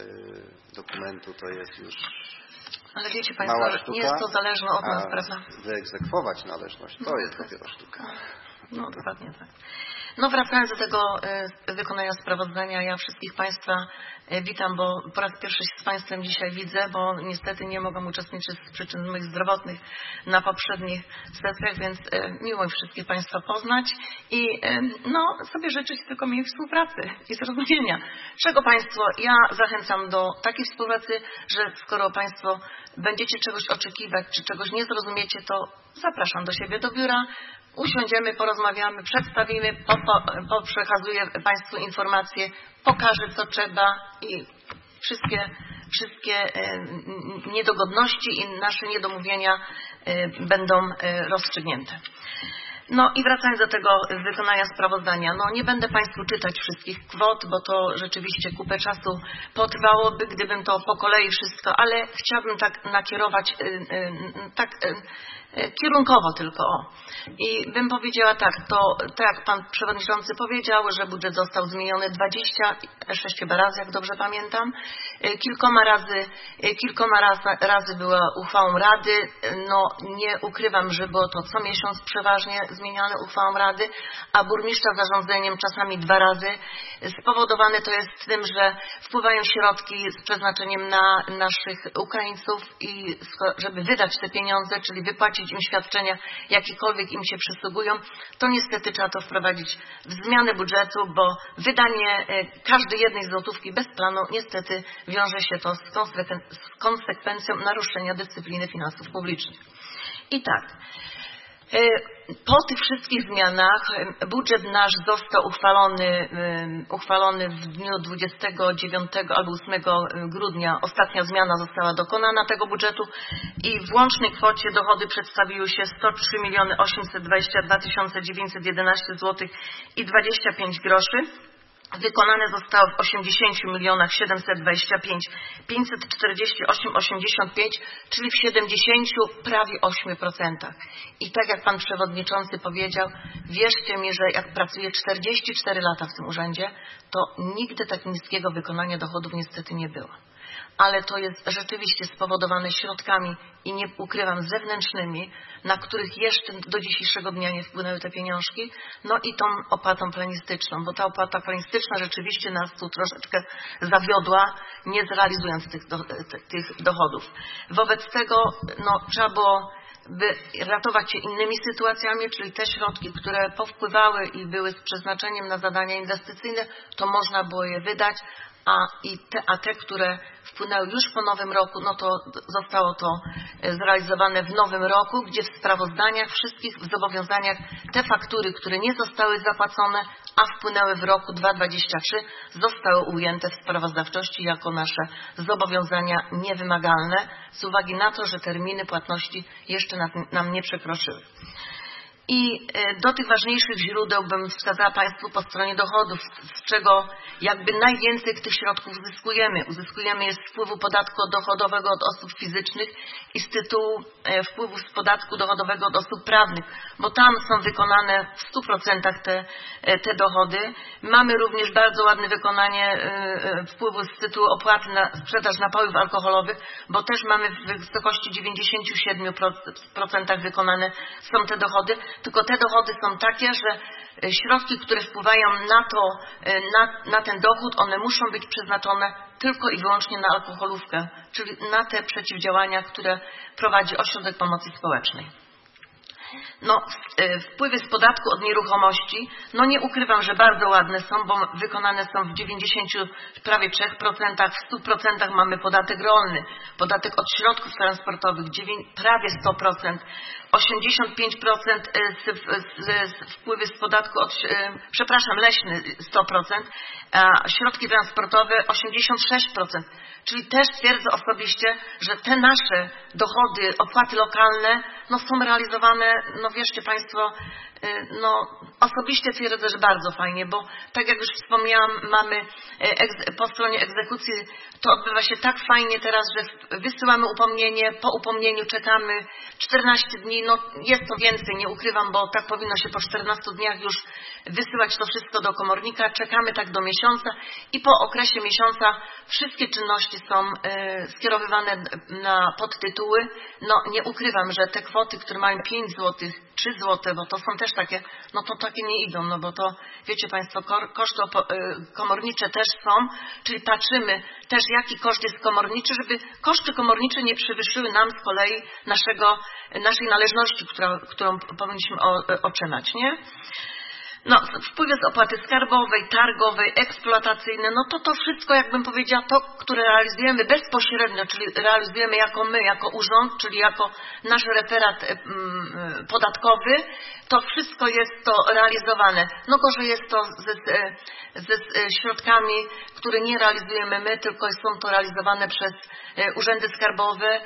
e, dokumentu to jest już Ale wiecie Państwo, sztuka, nie jest to zależne od nas, prawda? Wyegzekwować należność, to jest dopiero sztuka. No dokładnie tak. No wracając do tego y, wykonania sprawozdania, ja wszystkich Państwa y, witam, bo po raz pierwszy się z Państwem dzisiaj widzę, bo niestety nie mogłam uczestniczyć z przyczyn moich zdrowotnych na poprzednich sesjach, więc y, miło mi wszystkich Państwa poznać i y, no sobie życzyć tylko miłej współpracy i zrozumienia. Czego Państwo, ja zachęcam do takiej współpracy, że skoro Państwo będziecie czegoś oczekiwać, czy czegoś nie zrozumiecie, to zapraszam do siebie do biura, usiądziemy, porozmawiamy, przedstawimy, po, po, po przekazuję Państwu informacje, pokażę co trzeba i wszystkie, wszystkie e, niedogodności i nasze niedomówienia e, będą e, rozstrzygnięte. No i wracając do tego wykonania sprawozdania, no nie będę Państwu czytać wszystkich kwot, bo to rzeczywiście kupę czasu potrwałoby, gdybym to po kolei wszystko, ale chciałabym tak nakierować, yy, yy, tak yy, kierunkowo tylko. O. I bym powiedziała tak, to tak jak Pan Przewodniczący powiedział, że budżet został zmieniony dwadzieścia sześć chyba razy, jak dobrze pamiętam. Kilkoma razy, kilkoma razy, razy była uchwałą Rady. No nie ukrywam, że było to co miesiąc przeważnie zmieniane uchwałą Rady, a burmistrza zarządzeniem czasami dwa razy. Spowodowane to jest tym, że wpływają środki z przeznaczeniem na naszych Ukraińców i żeby wydać te pieniądze, czyli wypłacić im świadczenia, jakiekolwiek im się przysługują, to niestety trzeba to wprowadzić w zmianę budżetu, bo wydanie każdej jednej złotówki bez planu niestety wiąże się to z, konsekwen z konsekwencją naruszenia dyscypliny finansów publicznych. I tak, po tych wszystkich zmianach budżet nasz został uchwalony, uchwalony w dniu dwudziestego dziewiątego albo ósmego grudnia. Ostatnia zmiana została dokonana tego budżetu i w łącznej kwocie dochody przedstawiły się sto trzy miliony osiemset dwadzieścia dwa tysiące dziewięćset jedenaście złotych i dwadzieścia pięć groszy. Wykonane zostało w osiemdziesięciu milionach siedemset dwadzieścia pięć tysięcy pięćset czterdzieści osiem osiemdziesiąt pięć, czyli w siedemdziesięciu prawie ośmiu procentach. I tak jak Pan Przewodniczący powiedział, wierzcie mi, że jak pracuję czterdzieści cztery lata w tym urzędzie, to nigdy tak niskiego wykonania dochodów niestety nie było. ale to jest rzeczywiście spowodowane środkami i nie ukrywam zewnętrznymi, na których jeszcze do dzisiejszego dnia nie wpłynęły te pieniążki, no i tą opłatą planistyczną, bo ta opłata planistyczna rzeczywiście nas tu troszeczkę zawiodła, nie zrealizując tych, do, tych dochodów. Wobec tego no, trzeba było by ratować się innymi sytuacjami, czyli te środki, które powpływały i były z przeznaczeniem na zadania inwestycyjne, to można było je wydać, a, i te, a te, które wpłynęły już po nowym roku, no to zostało to zrealizowane w nowym roku, gdzie w sprawozdaniach wszystkich, w zobowiązaniach te faktury, które nie zostały zapłacone, a wpłynęły w roku dwa tysiące dwudziestym trzecim, zostały ujęte w sprawozdawczości jako nasze zobowiązania niewymagalne z uwagi na to, że terminy płatności jeszcze nam nie przekroczyły. I do tych ważniejszych źródeł bym wskazała Państwu po stronie dochodów, z czego jakby najwięcej tych środków uzyskujemy. Uzyskujemy je z wpływu podatku dochodowego od osób fizycznych i z tytułu wpływu z podatku dochodowego od osób prawnych, bo tam są wykonane w stu procentach te, te dochody. Mamy również bardzo ładne wykonanie wpływu z tytułu opłaty na sprzedaż napojów alkoholowych, bo też mamy w wysokości dziewięćdziesięciu siedmiu procentach wykonane są te dochody. Tylko te dochody są takie, że środki, które wpływają na, to, na, na ten dochód, one muszą być przeznaczone tylko i wyłącznie na alkoholówkę, czyli na te przeciwdziałania, które prowadzi Ośrodek Pomocy Społecznej. No, wpływy z podatku od nieruchomości, no nie ukrywam, że bardzo ładne są, bo wykonane są w dziewięćdziesięciu prawie trzech procentach, w stu procentach mamy podatek rolny, podatek od środków transportowych, prawie sto procent, osiemdziesiąt pięć procent z, z, z wpływy z podatku od, przepraszam, leśny sto procent, a środki transportowe osiemdziesiąt sześć procent. Czyli też twierdzę osobiście, że te nasze dochody, opłaty lokalne, no są realizowane, no wierzcie Państwo, no osobiście twierdzę, że bardzo fajnie, bo tak jak już wspomniałam, mamy po stronie egzekucji, to odbywa się tak fajnie teraz, że wysyłamy upomnienie, po upomnieniu czekamy czternaście dni, no jest to więcej, nie ukrywam, bo tak powinno się po czternastu dniach już wysyłać to wszystko do komornika, czekamy tak do miesiąca i po okresie miesiąca wszystkie czynności są y, skierowywane na podtytuły. No nie ukrywam, że te kwoty, które mają pięć złotych, trzy złote, bo to są też takie, no to takie nie idą, no bo to wiecie Państwo, koszty komornicze też są, czyli patrzymy też jaki koszt jest komorniczy, żeby koszty komornicze nie przewyższyły nam z kolei naszego, naszej należności, która, którą powinniśmy otrzymać, nie? No, wpływy z opłaty skarbowej, targowej, eksploatacyjnej, no to to wszystko, jakbym powiedziała, to, które realizujemy bezpośrednio, czyli realizujemy jako my, jako urząd, czyli jako nasz referat mm, podatkowy, to wszystko jest to realizowane. No gorzej jest to ze, ze, ze środkami, które nie realizujemy my, tylko są to realizowane przez urzędy skarbowe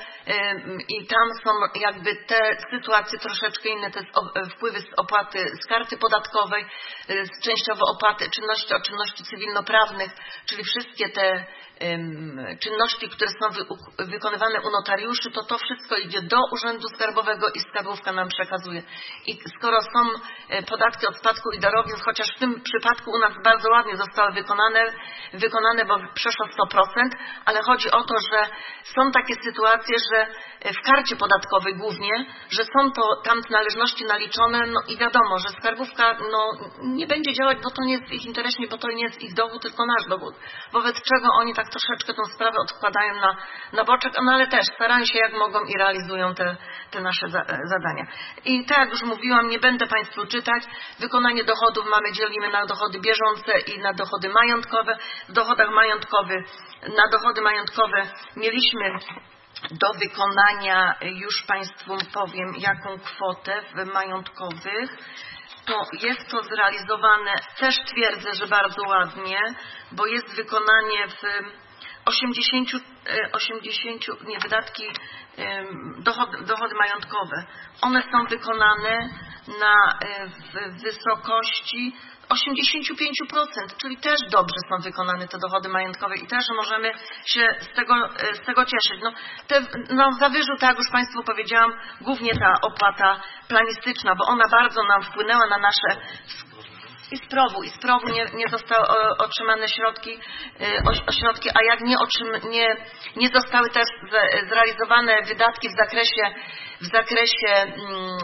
i tam są jakby te sytuacje troszeczkę inne, to jest wpływy z opłaty z karty podatkowej, częściowo opłaty czynności od czynności cywilnoprawnych, czyli wszystkie te um, czynności, które są wy, wykonywane u notariuszy, to to wszystko idzie do Urzędu Skarbowego i skarbówka nam przekazuje. I skoro są podatki od spadku i darowizn, chociaż w tym przypadku u nas bardzo ładnie zostały wykonane, wykonane, bo przeszło sto procent, ale chodzi o to, że są takie sytuacje, że w karcie podatkowej głównie, że są to tam należności naliczone, no i wiadomo, że skarbówka no, nie będzie działać, bo to nie jest w ich interesie, bo to nie jest ich dochód, tylko nasz dochód. Wobec czego oni tak troszeczkę tą sprawę odkładają na, na boczek, no ale też starają się jak mogą i realizują te, te nasze za, zadania. I tak jak już mówiłam, nie będę Państwu czytać, wykonanie dochodów mamy, dzielimy na dochody bieżące i na dochody majątkowe. W dochodach majątkowych, na dochody majątkowe mieliśmy do wykonania, już Państwu powiem jaką kwotę w majątkowych, to jest to zrealizowane, też twierdzę, że bardzo ładnie, bo jest wykonanie w osiemdziesięciu, osiemdziesięciu nie, wydatki, dochody, dochody majątkowe. One są wykonane na w wysokości osiemdziesiąt pięć procent, czyli też dobrze są wykonane te dochody majątkowe i też możemy się z tego, z tego cieszyć. No, te, no, za wyrzut, tak jak już Państwu powiedziałam, głównie ta opłata planistyczna, bo ona bardzo nam wpłynęła na nasze I z prowu, i z prowu nie, nie zostały otrzymane środki, ośrodki, a jak nie, otrzym, nie, nie zostały też zrealizowane wydatki w zakresie, w zakresie mm,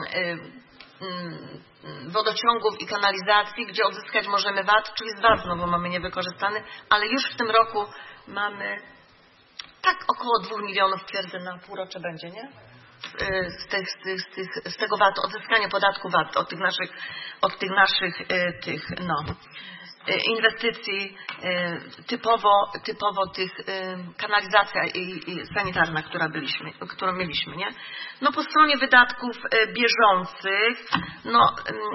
mm, wodociągów i kanalizacji, gdzie odzyskać możemy V A T, czyli z V A T znowu mamy niewykorzystany, ale już w tym roku mamy tak około dwóch milionów twierdzę na półrocze będzie, nie? Z, tych, z, tych, z, tych, z tego V A T, odzyskanie podatku V A T od tych naszych, od tych naszych tych, no, inwestycji typowo, typowo tych kanalizacja i, i sanitarna, która byliśmy, którą mieliśmy, nie? No po stronie wydatków bieżących, no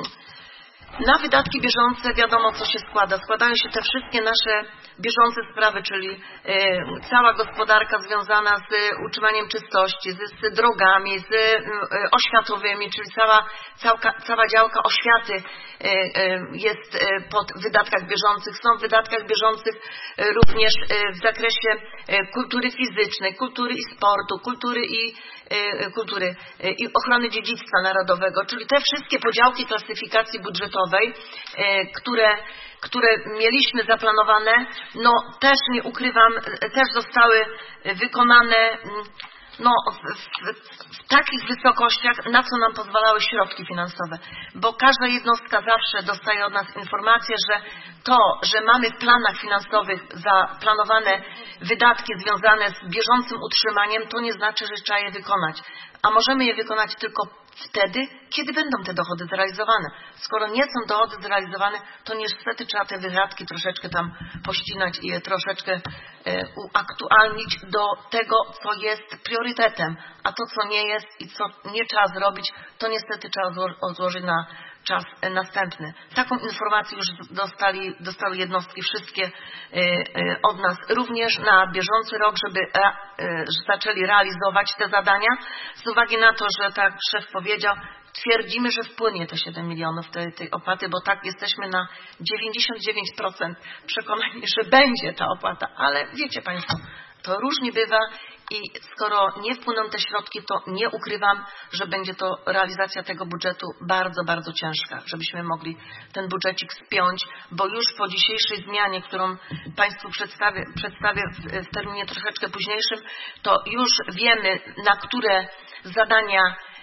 na wydatki bieżące wiadomo co się składa. Składają się te wszystkie nasze bieżące sprawy, czyli y, cała gospodarka związana z utrzymaniem czystości, z, z drogami, z y, oświatowymi, czyli cała, całka, cała działka oświaty y, y, jest y, pod wydatkach bieżących. Są w wydatkach bieżących y, również y, w zakresie y, kultury fizycznej, kultury i sportu, kultury i y, kultury y, i ochrony dziedzictwa narodowego, czyli te wszystkie podziałki klasyfikacji budżetowej, y, które które mieliśmy zaplanowane, no też nie ukrywam, też zostały wykonane no, w, w, w takich wysokościach, na co nam pozwalały środki finansowe. Bo każda jednostka zawsze dostaje od nas informację, że to, że mamy w planach finansowych zaplanowane wydatki związane z bieżącym utrzymaniem, to nie znaczy, że trzeba je wykonać. A możemy je wykonać tylko wtedy, kiedy będą te dochody zrealizowane. Skoro nie są dochody zrealizowane, to niestety trzeba te wydatki troszeczkę tam pościnać i je troszeczkę e, uaktualnić do tego, co jest priorytetem. A to, co nie jest i co nie trzeba zrobić, to niestety trzeba odłożyć na czas następny. Taką informację już dostali, dostały jednostki wszystkie y, y, od nas również na bieżący rok, żeby e, y, zaczęli realizować te zadania. Z uwagi na to, że tak szef powiedział, twierdzimy, że wpłynie te siedem milionów tej, tej opłaty, bo tak jesteśmy na dziewięćdziesiąt dziewięć procent przekonani, że będzie ta opłata, ale wiecie Państwo, to różnie bywa i skoro nie wpłyną te środki, to nie ukrywam, że będzie to realizacja tego budżetu bardzo, bardzo ciężka, żebyśmy mogli ten budżecik spiąć, bo już po dzisiejszej zmianie, którą Państwu przedstawię, przedstawię w, w terminie troszeczkę późniejszym, to już wiemy, na które zadania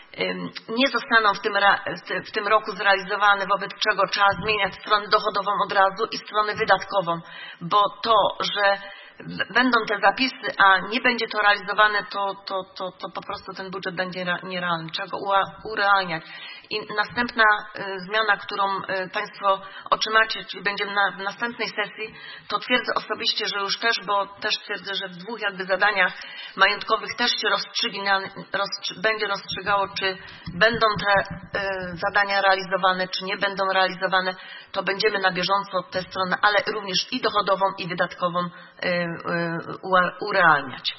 nie zostaną w tym, w tym roku zrealizowane, wobec czego trzeba zmieniać stronę dochodową od razu i stronę wydatkową, bo to, że będą te zapisy, a nie będzie to realizowane, to, to, to, to po prostu ten budżet będzie nierealny. Trzeba go urealniać. I następna y, zmiana, którą y, Państwo otrzymacie, czyli będzie na, w następnej sesji, to twierdzę osobiście, że już też, bo też twierdzę, że w dwóch jakby zadaniach majątkowych też się rozstrzy, będzie rozstrzygało, czy będą te y, zadania realizowane, czy nie będą realizowane, to będziemy na bieżąco tę stronę, ale również i dochodową, i wydatkową y, y, urealniać.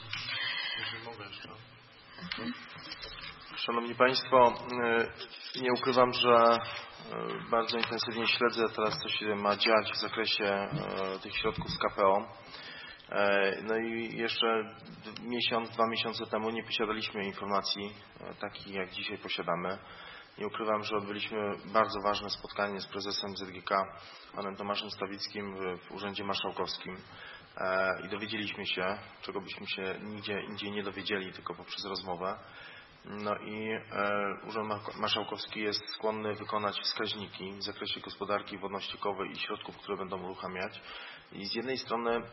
Mhm. Szanowni Państwo, nie ukrywam, że bardzo intensywnie śledzę teraz, co się ma dziać w zakresie tych środków z K P O. No i jeszcze miesiąc, dwa miesiące temu nie posiadaliśmy informacji takich, jak dzisiaj posiadamy. Nie ukrywam, że odbyliśmy bardzo ważne spotkanie z prezesem Z G K, panem Tomaszem Stawickim w Urzędzie Marszałkowskim i dowiedzieliśmy się, czego byśmy się nigdzie indziej nie dowiedzieli, tylko poprzez rozmowę. No i e, Urząd Marszałkowski jest skłonny wykonać wskaźniki w zakresie gospodarki wodno-ściekowej i środków, które będą uruchamiać. I z jednej strony e,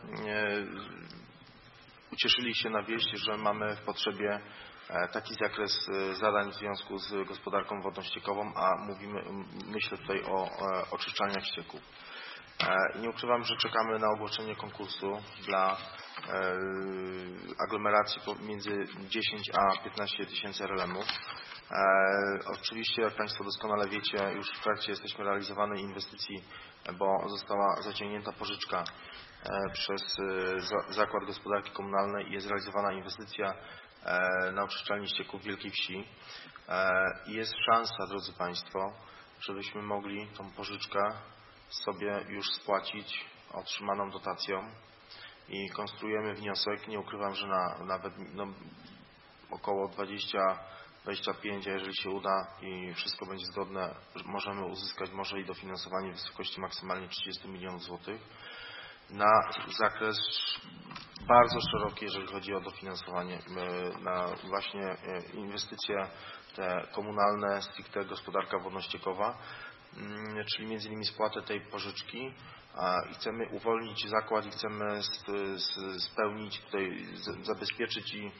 ucieszyli się na wieść, że mamy w potrzebie e, taki zakres e, zadań w związku z gospodarką wodno-ściekową, a mówimy, myślę tutaj o e, oczyszczalniach ścieków. E, nie ukrywam, że czekamy na ogłoszenie konkursu dla aglomeracji między dziesięć a piętnaście tysięcy R L M ów. E, oczywiście, jak Państwo doskonale wiecie, już w trakcie jesteśmy realizowanej inwestycji, bo została zaciągnięta pożyczka e, przez e, za, Zakład Gospodarki Komunalnej i jest realizowana inwestycja e, na oczyszczalni ścieków w Wielkiej Wsi. E, I jest szansa, drodzy Państwo, żebyśmy mogli tą pożyczkę sobie już spłacić otrzymaną dotacją. I konstruujemy wniosek, nie ukrywam, że na nawet no, około dwadzieścia dwadzieścia pięć, a jeżeli się uda i wszystko będzie zgodne, możemy uzyskać może i dofinansowanie w wysokości maksymalnie trzydzieści milionów złotych na zakres bardzo szeroki, jeżeli chodzi o dofinansowanie na właśnie inwestycje te komunalne, stricte gospodarka wodno-ściekowa, czyli między innymi spłatę tej pożyczki i chcemy uwolnić zakład i chcemy spełnić tutaj, zabezpieczyć i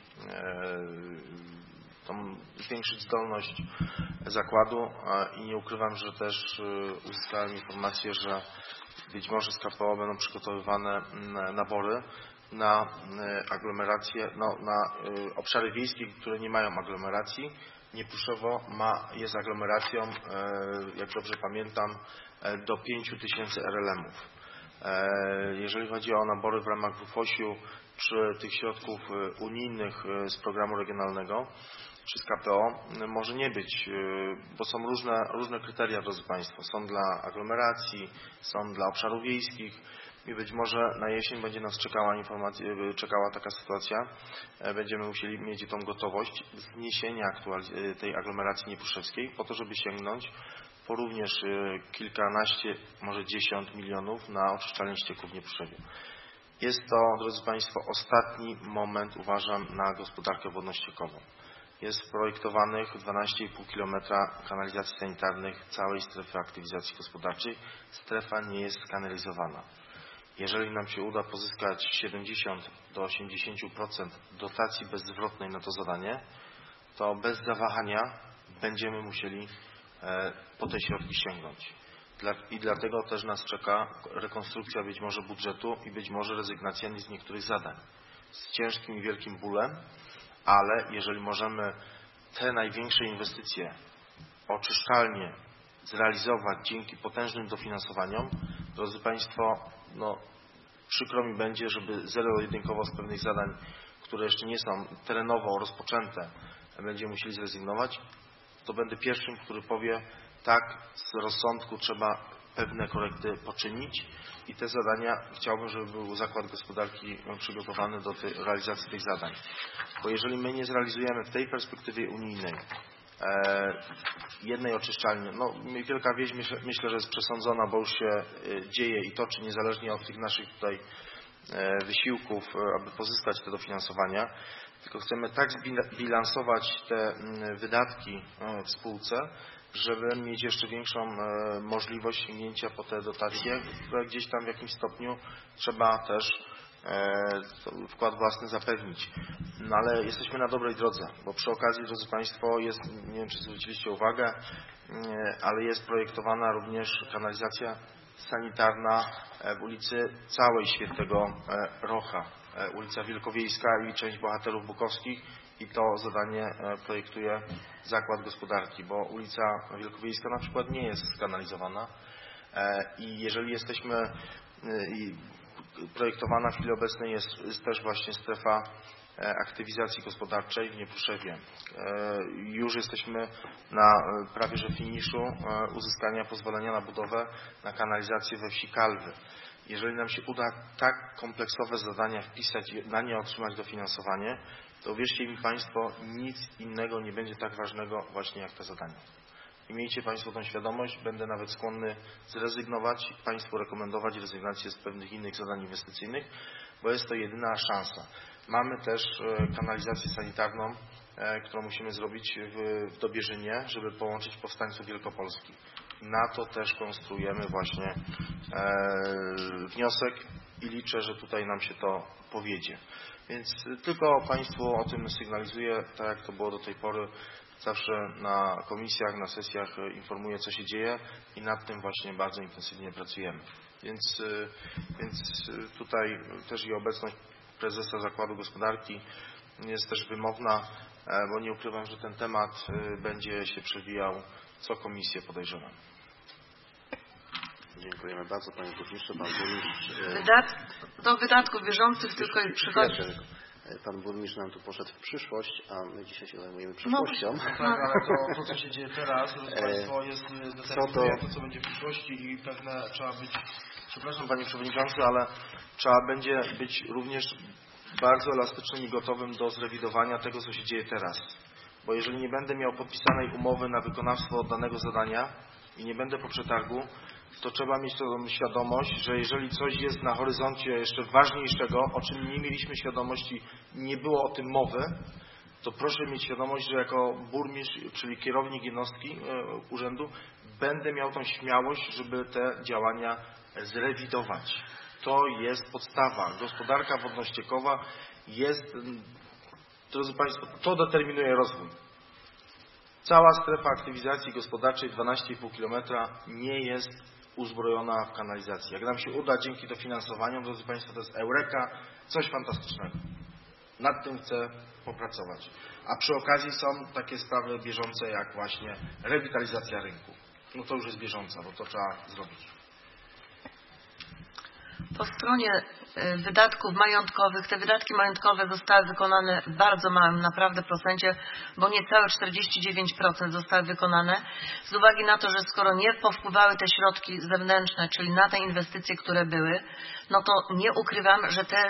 tą, zwiększyć zdolność zakładu i nie ukrywam, że też uzyskałem informację, że być może z K P O będą przygotowywane nabory na aglomeracje, no, na obszary wiejskie, które nie mają aglomeracji. Niepruszowo ma, jest aglomeracją, jak dobrze pamiętam, do pięciu tysięcy R L M-ów. Jeżeli chodzi o nabory w ramach W F O ś-u czy tych środków unijnych z programu regionalnego czy z K P O, może nie być, bo są różne, różne kryteria, drodzy Państwo. Są dla aglomeracji, są dla obszarów wiejskich i być może na jesień będzie nas czekała informacja, czekała taka sytuacja. Będziemy musieli mieć tą gotowość zniesienia tej aglomeracji niepruszewskiej po to, żeby sięgnąć po również kilkanaście, może dziesiąt milionów na oczyszczalnię ścieków w Niepruszewie. Jest to, drodzy Państwo, ostatni moment, uważam, na gospodarkę wodno-ściekową. Jest projektowanych dwanaście i pół kilometra kanalizacji sanitarnych całej strefy aktywizacji gospodarczej. Strefa nie jest skanalizowana. Jeżeli nam się uda pozyskać siedemdziesiąt do osiemdziesięciu procent dotacji bezzwrotnej na to zadanie, to bez zawahania będziemy musieli po te środki sięgnąć. I dlatego też nas czeka rekonstrukcja być może budżetu i być może rezygnacja z niektórych zadań. Z ciężkim i wielkim bólem, ale jeżeli możemy te największe inwestycje, oczyszczalnie zrealizować dzięki potężnym dofinansowaniom, drodzy Państwo, no przykro mi będzie, żeby zero-jedynkowo z pewnych zadań, które jeszcze nie są terenowo rozpoczęte, będziemy musieli zrezygnować, to będę pierwszym, który powie, tak, z rozsądku trzeba pewne korekty poczynić i te zadania chciałbym, żeby był zakład gospodarki przygotowany do tej, realizacji tych zadań. Bo jeżeli my nie zrealizujemy w tej perspektywie unijnej e, jednej oczyszczalni, no Wielka Wieś myślę, myślę, że jest przesądzona, bo już się e, dzieje i toczy niezależnie od tych naszych tutaj e, wysiłków, e, aby pozyskać te dofinansowania, tylko chcemy tak zbilansować te m, wydatki e, w spółce, żeby mieć jeszcze większą e, możliwość sięgnięcia po te dotacje, które gdzieś tam w jakimś stopniu trzeba też e, wkład własny zapewnić. No ale jesteśmy na dobrej drodze, bo przy okazji, drodzy Państwo, jest, nie wiem czy zwróciliście uwagę, e, ale jest projektowana również kanalizacja sanitarna w ulicy całej Świętego Rocha, e, ulica Wielkowiejska i część Bohaterów Bukowskich. I to zadanie projektuje Zakład Gospodarki, bo ulica Wielkowiejska na przykład nie jest skanalizowana i jeżeli jesteśmy, projektowana w chwili obecnej jest, jest też właśnie strefa aktywizacji gospodarczej w Niepruszewie. Już jesteśmy na prawie że finiszu uzyskania pozwolenia na budowę na kanalizację we wsi Kalwy. Jeżeli nam się uda tak kompleksowe zadania wpisać i na nie otrzymać dofinansowanie, to wierzcie mi Państwo, nic innego nie będzie tak ważnego właśnie jak te zadania. I miejcie Państwo tą świadomość, będę nawet skłonny zrezygnować i Państwu rekomendować rezygnację z pewnych innych zadań inwestycyjnych, bo jest to jedyna szansa. Mamy też kanalizację sanitarną, którą musimy zrobić w Dobierzynie, żeby połączyć powstańców Wielkopolski. Na to też konstruujemy właśnie wniosek i liczę, że tutaj nam się to powiedzie. Więc tylko Państwu o tym sygnalizuję, tak jak to było do tej pory. Zawsze na komisjach, na sesjach informuję, co się dzieje i nad tym właśnie bardzo intensywnie pracujemy. Więc, więc tutaj też i obecność prezesa Zakładu Gospodarki jest też wymowna, bo nie ukrywam, że ten temat będzie się przewijał co komisję, podejrzewam. Dziękujemy bardzo Panie Burmistrzu. Pan Burmistrz... Wydat... Do wydatków bieżących tylko przychodzi. Pan Burmistrz nam tu poszedł w przyszłość, a my dzisiaj się zajmujemy przyszłością. No, tak, ale to, to co się dzieje teraz, drodzy Państwo, jest determinuje to, co będzie w przyszłości i pewne trzeba być, przepraszam Panie Przewodniczący, ale trzeba będzie być również bardzo elastycznym i gotowym do zrewidowania tego, co się dzieje teraz. bo jeżeli nie będę miał podpisanej umowy na wykonawstwo danego zadania i nie będę po przetargu, to trzeba mieć tą świadomość, że jeżeli coś jest na horyzoncie jeszcze ważniejszego, o czym nie mieliśmy świadomości, nie było o tym mowy, to proszę mieć świadomość, że jako burmistrz, czyli kierownik jednostki urzędu, będę miał tą śmiałość, żeby te działania zrewidować. To jest podstawa. Gospodarka wodno-ściekowa jest, drodzy Państwo, to determinuje rozwój. Cała strefa aktywizacji gospodarczej dwanaście i pół kilometra nie jest uzbrojona w kanalizację. Jak nam się uda dzięki dofinansowaniom, drodzy Państwo, to jest eureka, coś fantastycznego. Nad tym chcę popracować. A przy okazji są takie sprawy bieżące jak właśnie rewitalizacja rynku. No to już jest bieżąca, bo to trzeba zrobić. Po stronie wydatków majątkowych, te wydatki majątkowe zostały wykonane w bardzo małym naprawdę procencie, bo niecałe czterdzieści dziewięć procent zostały wykonane, z uwagi na to, że skoro nie powpływały te środki zewnętrzne, czyli na te inwestycje, które były, no to nie ukrywam, że te,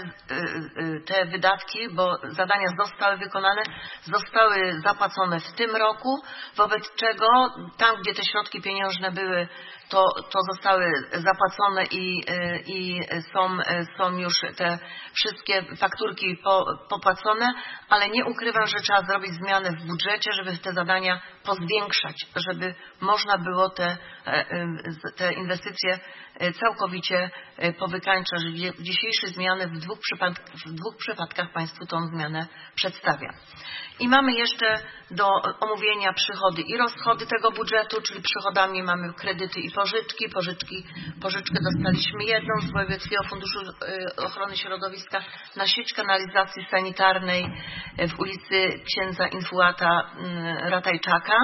te wydatki, bo zadania zostały wykonane, zostały zapłacone w tym roku, wobec czego tam, gdzie te środki pieniężne były, to, to zostały zapłacone i, i są, są już te wszystkie fakturki po, popłacone, ale nie ukrywam, że trzeba zrobić zmianę w budżecie, żeby te zadania pozwiększać, żeby można było te, te inwestycje całkowicie powykańczać. W dzisiejszej zmiany w dwóch, przypadkach, w dwóch przypadkach Państwu tą zmianę przedstawiam. I mamy jeszcze do omówienia przychody i rozchody tego budżetu, czyli przychodami mamy kredyty i pożyczki. Pożyczki pożyczkę dostaliśmy jedną z Wojewódzkiego Funduszu Ochrony Środowiska na sieć kanalizacji sanitarnej w ulicy Księdza Infuata Ratajczaka.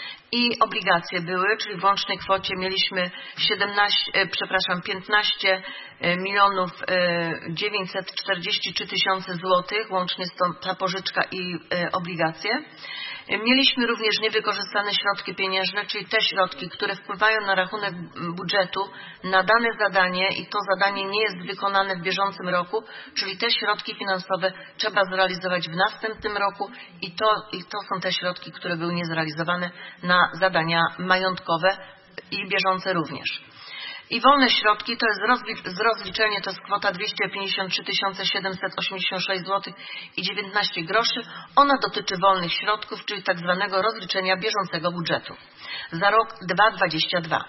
I obligacje były, czyli w łącznej kwocie mieliśmy siedemnaście, przepraszam, piętnaście milionów dziewięćset czterdzieści trzy tysiące złotych, łącznie ta pożyczka i obligacje. Mieliśmy również niewykorzystane środki pieniężne, czyli te środki, które wpływają na rachunek budżetu na dane zadanie i to zadanie nie jest wykonane w bieżącym roku, czyli te środki finansowe trzeba zrealizować w następnym roku i to, i to są te środki, które były niezrealizowane na zadania majątkowe i bieżące również. I wolne środki to jest z rozliczenie, to jest kwota dwieście pięćdziesiąt trzy tysiące siedemset osiemdziesiąt sześć złotych i dziewiętnaście groszy. Ona dotyczy wolnych środków, czyli tak zwanego rozliczenia bieżącego budżetu za rok dwa tysiące dwudziesty drugi.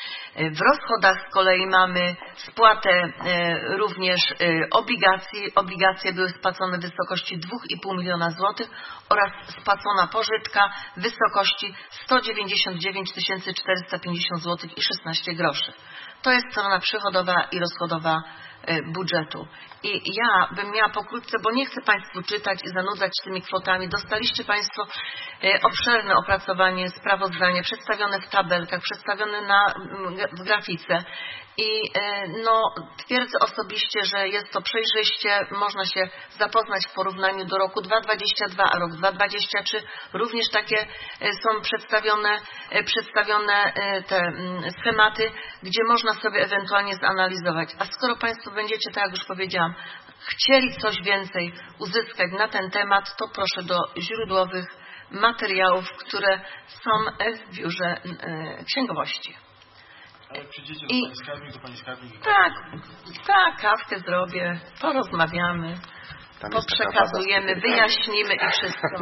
W rozchodach z kolei mamy spłatę również obligacji. Obligacje były spłacone w wysokości dwa i pół miliona złotych oraz spłacona pożyczka w wysokości sto dziewięćdziesiąt dziewięć tysięcy czterysta pięćdziesiąt złotych i szesnaście groszy. To jest strona przychodowa i rozchodowa budżetu. I ja bym miała pokrótce, bo nie chcę Państwu czytać i zanudzać tymi kwotami. Dostaliście Państwo obszerne opracowanie, sprawozdanie, przedstawione w tabelkach, przedstawione na, w grafice. I no, twierdzę osobiście, że jest to przejrzyście, można się zapoznać w porównaniu do roku dwa tysiące dwudziestego drugiego, a rok dwa tysiące dwudziesty trzeci. Również takie są przedstawione, przedstawione te schematy, gdzie można sobie ewentualnie zanalizować. A skoro Państwo będziecie, tak jak już powiedziałam, chcieli coś więcej uzyskać na ten temat, to proszę do źródłowych materiałów, które są w biurze księgowości. Ale przyjdziecie I, do Pani skarbnik, do Pani skarbnik. Tak, tak, kawkę zrobię, porozmawiamy, poprzekazujemy, wyjaśnimy i wszystko.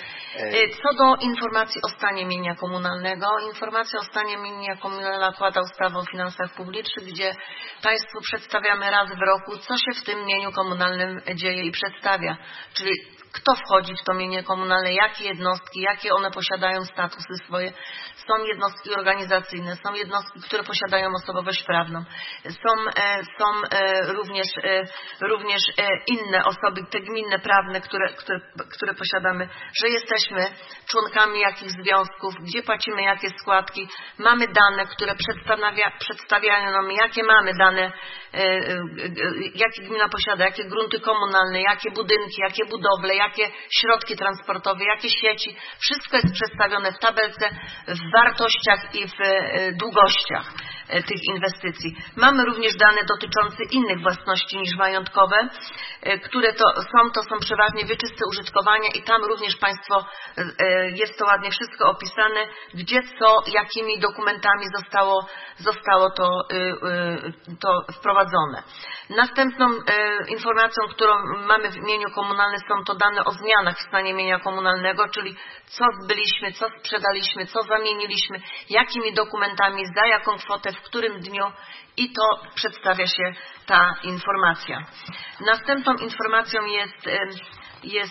Co do informacji o stanie mienia komunalnego, informacja o stanie mienia komunalnego nakłada ustawa o finansach publicznych, gdzie Państwu przedstawiamy raz w roku, co się w tym mieniu komunalnym dzieje i przedstawia, czyli kto wchodzi w to mienie komunalne, jakie jednostki, jakie one posiadają statusy swoje. Są jednostki organizacyjne, są jednostki, które posiadają osobowość prawną. Są, są również, również inne osoby, te gminne, prawne, które, które, które posiadamy, że jesteśmy członkami jakich związków, gdzie płacimy jakie składki. Mamy dane, które przedstawia, przedstawiają nam, jakie mamy dane, jakie gmina posiada, jakie grunty komunalne, jakie budynki, jakie budowle, jakie środki transportowe, jakie sieci. Wszystko jest przedstawione w tabelce, w wartościach i w długościach tych inwestycji. Mamy również dane dotyczące innych własności niż majątkowe, które to są, to są przeważnie wieczyste użytkowania i tam również Państwo, jest to ładnie wszystko opisane, gdzie co, jakimi dokumentami zostało, zostało to, to wprowadzone. Następną informacją, którą mamy w mieniu komunalnym, są to dane o zmianach w stanie mienia komunalnego, czyli co zbyliśmy, co sprzedaliśmy, co zamieniliśmy, jakimi dokumentami, za jaką kwotę, w którym dniu i to przedstawia się ta informacja. Następną informacją jest, jest,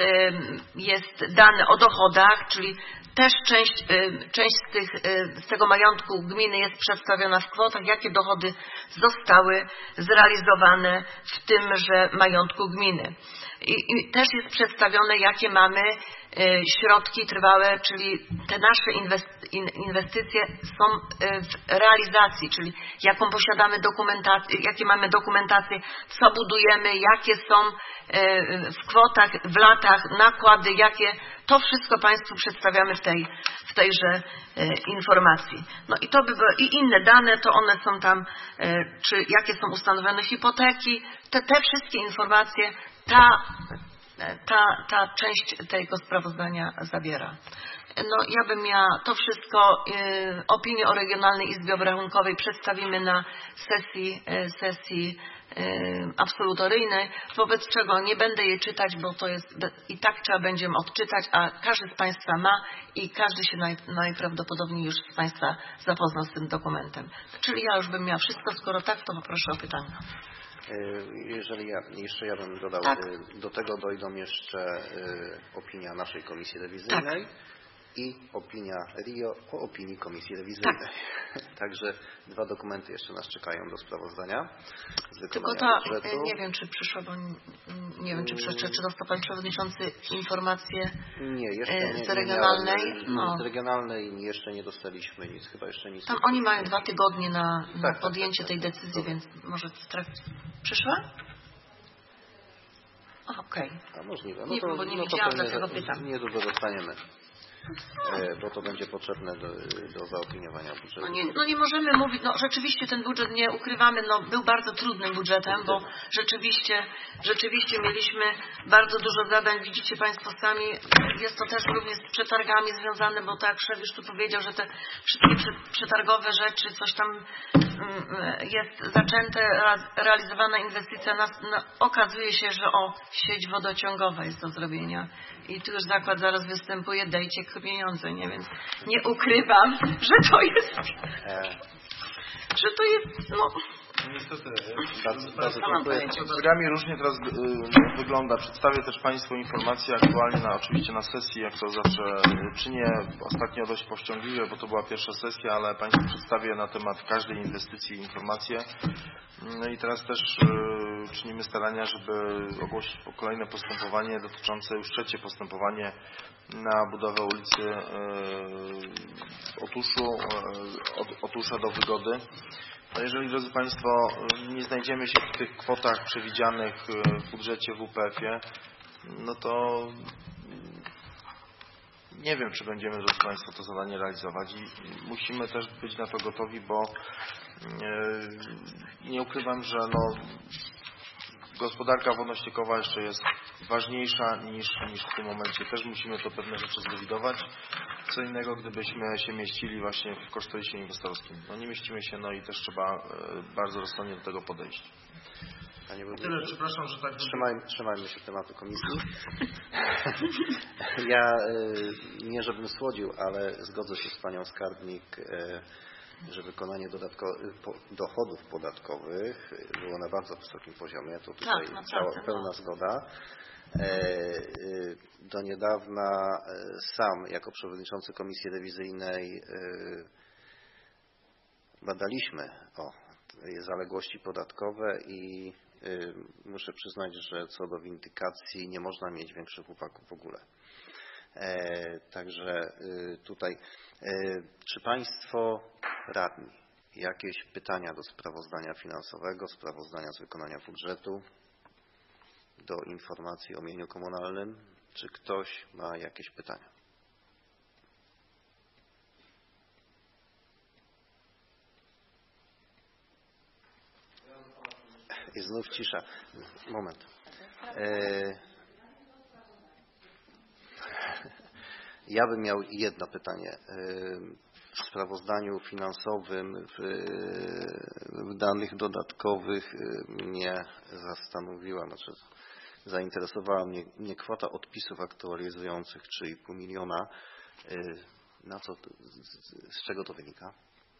jest dane o dochodach, czyli też część, część z, tych, z tego majątku gminy jest przedstawiona w kwotach, jakie dochody zostały zrealizowane w tymże majątku gminy. I, i też jest przedstawione, jakie mamy środki trwałe, czyli te nasze inwestycje są w realizacji, czyli jaką posiadamy dokumentację, jakie mamy dokumentację, co budujemy, jakie są w kwotach, w latach nakłady, jakie, to wszystko Państwu przedstawiamy w tej, w tejże informacji. No i to by były, i inne dane, to one są tam, czy jakie są ustanowione hipoteki, te, te wszystkie informacje, ta Ta, ta część tego sprawozdania zawiera. No, ja bym miała to wszystko, y, opinię o Regionalnej Izbie Obrachunkowej przedstawimy na sesji, y, sesji y, absolutoryjnej, wobec czego nie będę jej czytać, bo to jest i tak trzeba będzie odczytać, a każdy z Państwa ma i każdy się naj, najprawdopodobniej już z Państwa zapoznał z tym dokumentem. Czyli ja już bym miała wszystko, skoro tak, to poproszę o pytania. Jeżeli ja, jeszcze ja bym dodał, tak. Do tego dojdą jeszcze opinia naszej Komisji Rewizyjnej tak. i opinia R I O o opinii Komisji Rewizyjnej. Tak. Także dwa dokumenty jeszcze nas czekają do sprawozdania z wykonania Tylko ta, budżetu. Nie wiem, czy przyszła, bo nie wiem, czy, czy, czy dostał Pan Przewodniczący informację nie, jeszcze nie, z regionalnej. Nie no. Z regionalnej jeszcze nie dostaliśmy nic, chyba jeszcze nic. Tam oni mają dwa tygodnie na, na tak, podjęcie tak, tej tak, decyzji, tak. więc może w trakcie... Przyszła? Okej. Okay. A możliwe. No nie, to, bo nie no widziałam, to dlatego pytam. Niedługo dostaniemy, bo to będzie potrzebne do, do zaopiniowania budżetu. No nie, no nie możemy mówić, no rzeczywiście ten budżet, nie ukrywamy, no był bardzo trudnym budżetem, bo rzeczywiście, rzeczywiście mieliśmy bardzo dużo zadań, widzicie Państwo sami, jest to też również z przetargami związane, bo tak jak szef już tu powiedział, że te wszystkie przetargowe rzeczy, coś tam jest zaczęte, realizowana inwestycja, nas, no, okazuje się, że o, sieć wodociągowa jest do zrobienia i tu już zakład zaraz występuje, dajcie pieniądze, nie? Więc nie ukrywam, że to jest, że to jest, no... Niestety, bardzo, bardzo dziękuję. z przetargami różnie teraz y, wygląda. Przedstawię też Państwu informacje aktualnie, na, oczywiście na sesji, jak to zawsze czynię. Ostatnio dość powściągliwe, bo to była pierwsza sesja, ale Państwu przedstawię na temat każdej inwestycji informacje. No i teraz też y, czynimy starania, żeby ogłosić kolejne postępowanie dotyczące, już trzecie postępowanie na budowę ulicy y, Otuszu, y, od Otusza do Wygody. No jeżeli, drodzy Państwo, nie znajdziemy się w tych kwotach przewidzianych w budżecie W P F-ie, no to nie wiem, czy będziemy, drodzy Państwo, to zadanie realizować i musimy też być na to gotowi, bo nie ukrywam, że no, gospodarka wodno-ściekowa jeszcze jest ważniejsza niż, niż w tym momencie. Też musimy to pewne rzeczy zrewidować. Co innego, gdybyśmy się mieścili właśnie w kosztorysie inwestorskim. No nie mieścimy się, no i też trzeba bardzo rozsądnie do tego podejść. Panie Tyle, przepraszam, że tak... Trzymaj, trzymajmy się tematu komisji. Ja nie żebym słodził, ale zgodzę się z Panią Skarbnik, że wykonanie dochodów podatkowych było na bardzo wysokim poziomie. To tutaj tak, cała, pełna zgoda. Do niedawna sam jako przewodniczący Komisji Rewizyjnej badaliśmy o zaległości podatkowe i muszę przyznać, że co do windykacji nie można mieć większych uwag w ogóle. Także tutaj, czy Państwo radni jakieś pytania do sprawozdania finansowego, sprawozdania z wykonania budżetu? do informacji o mieniu komunalnym. Czy ktoś ma jakieś pytania? I znów cisza. Moment. E... Ja bym miał jedno pytanie. W sprawozdaniu finansowym, w, w danych dodatkowych mnie zastanowiła, znaczy zainteresowała mnie, mnie kwota odpisów aktualizujących trzy i pół miliona. Na co, z, z czego to wynika?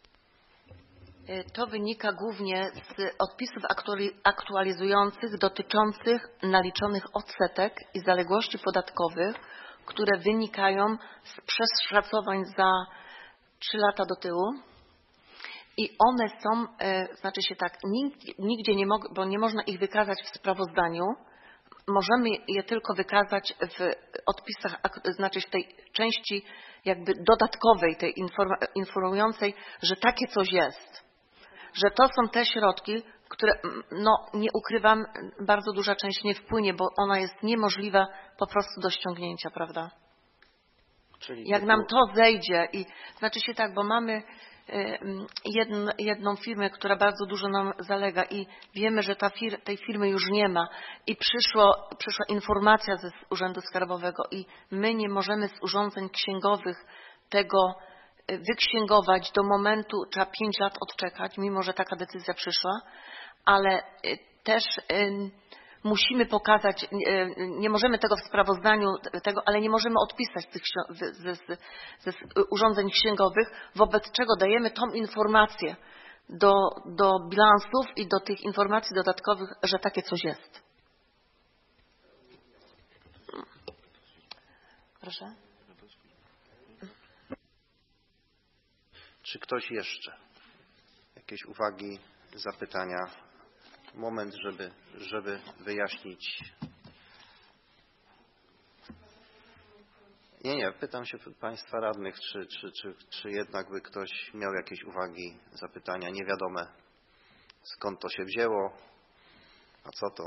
To wynika głównie z odpisów aktualizujących dotyczących naliczonych odsetek i zaległości podatkowych, które wynikają z przeszacowań za trzy lata do tyłu i one są, znaczy się tak, nigdzie nie mogą, bo nie można ich wykazać w sprawozdaniu, możemy je tylko wykazać w odpisach, znaczy w tej części jakby dodatkowej, tej informującej, że takie coś jest, że to są te środki, które, no nie ukrywam, bardzo duża część nie wpłynie, bo ona jest niemożliwa po prostu do ściągnięcia, prawda? Czyli Jak nam to zejdzie i znaczy się tak, bo mamy jedn, jedną firmę, która bardzo dużo nam zalega i wiemy, że ta fir, tej firmy już nie ma i przyszło, przyszła informacja ze Urzędu Skarbowego i my nie możemy z urządzeń księgowych tego wyksięgować do momentu, trzeba pięć lat odczekać, mimo że taka decyzja przyszła, ale też musimy pokazać, nie możemy tego w sprawozdaniu, tego, ale nie możemy odpisać tych ze, ze, ze urządzeń księgowych, wobec czego dajemy tą informację do, do bilansów i do tych informacji dodatkowych, że takie coś jest. Proszę. Czy ktoś jeszcze? Jakieś uwagi, zapytania? Moment, żeby, żeby wyjaśnić. Nie, nie, pytam się Państwa radnych, czy, czy, czy, czy jednak by ktoś miał jakieś uwagi, zapytania niewiadome, skąd to się wzięło, a co to?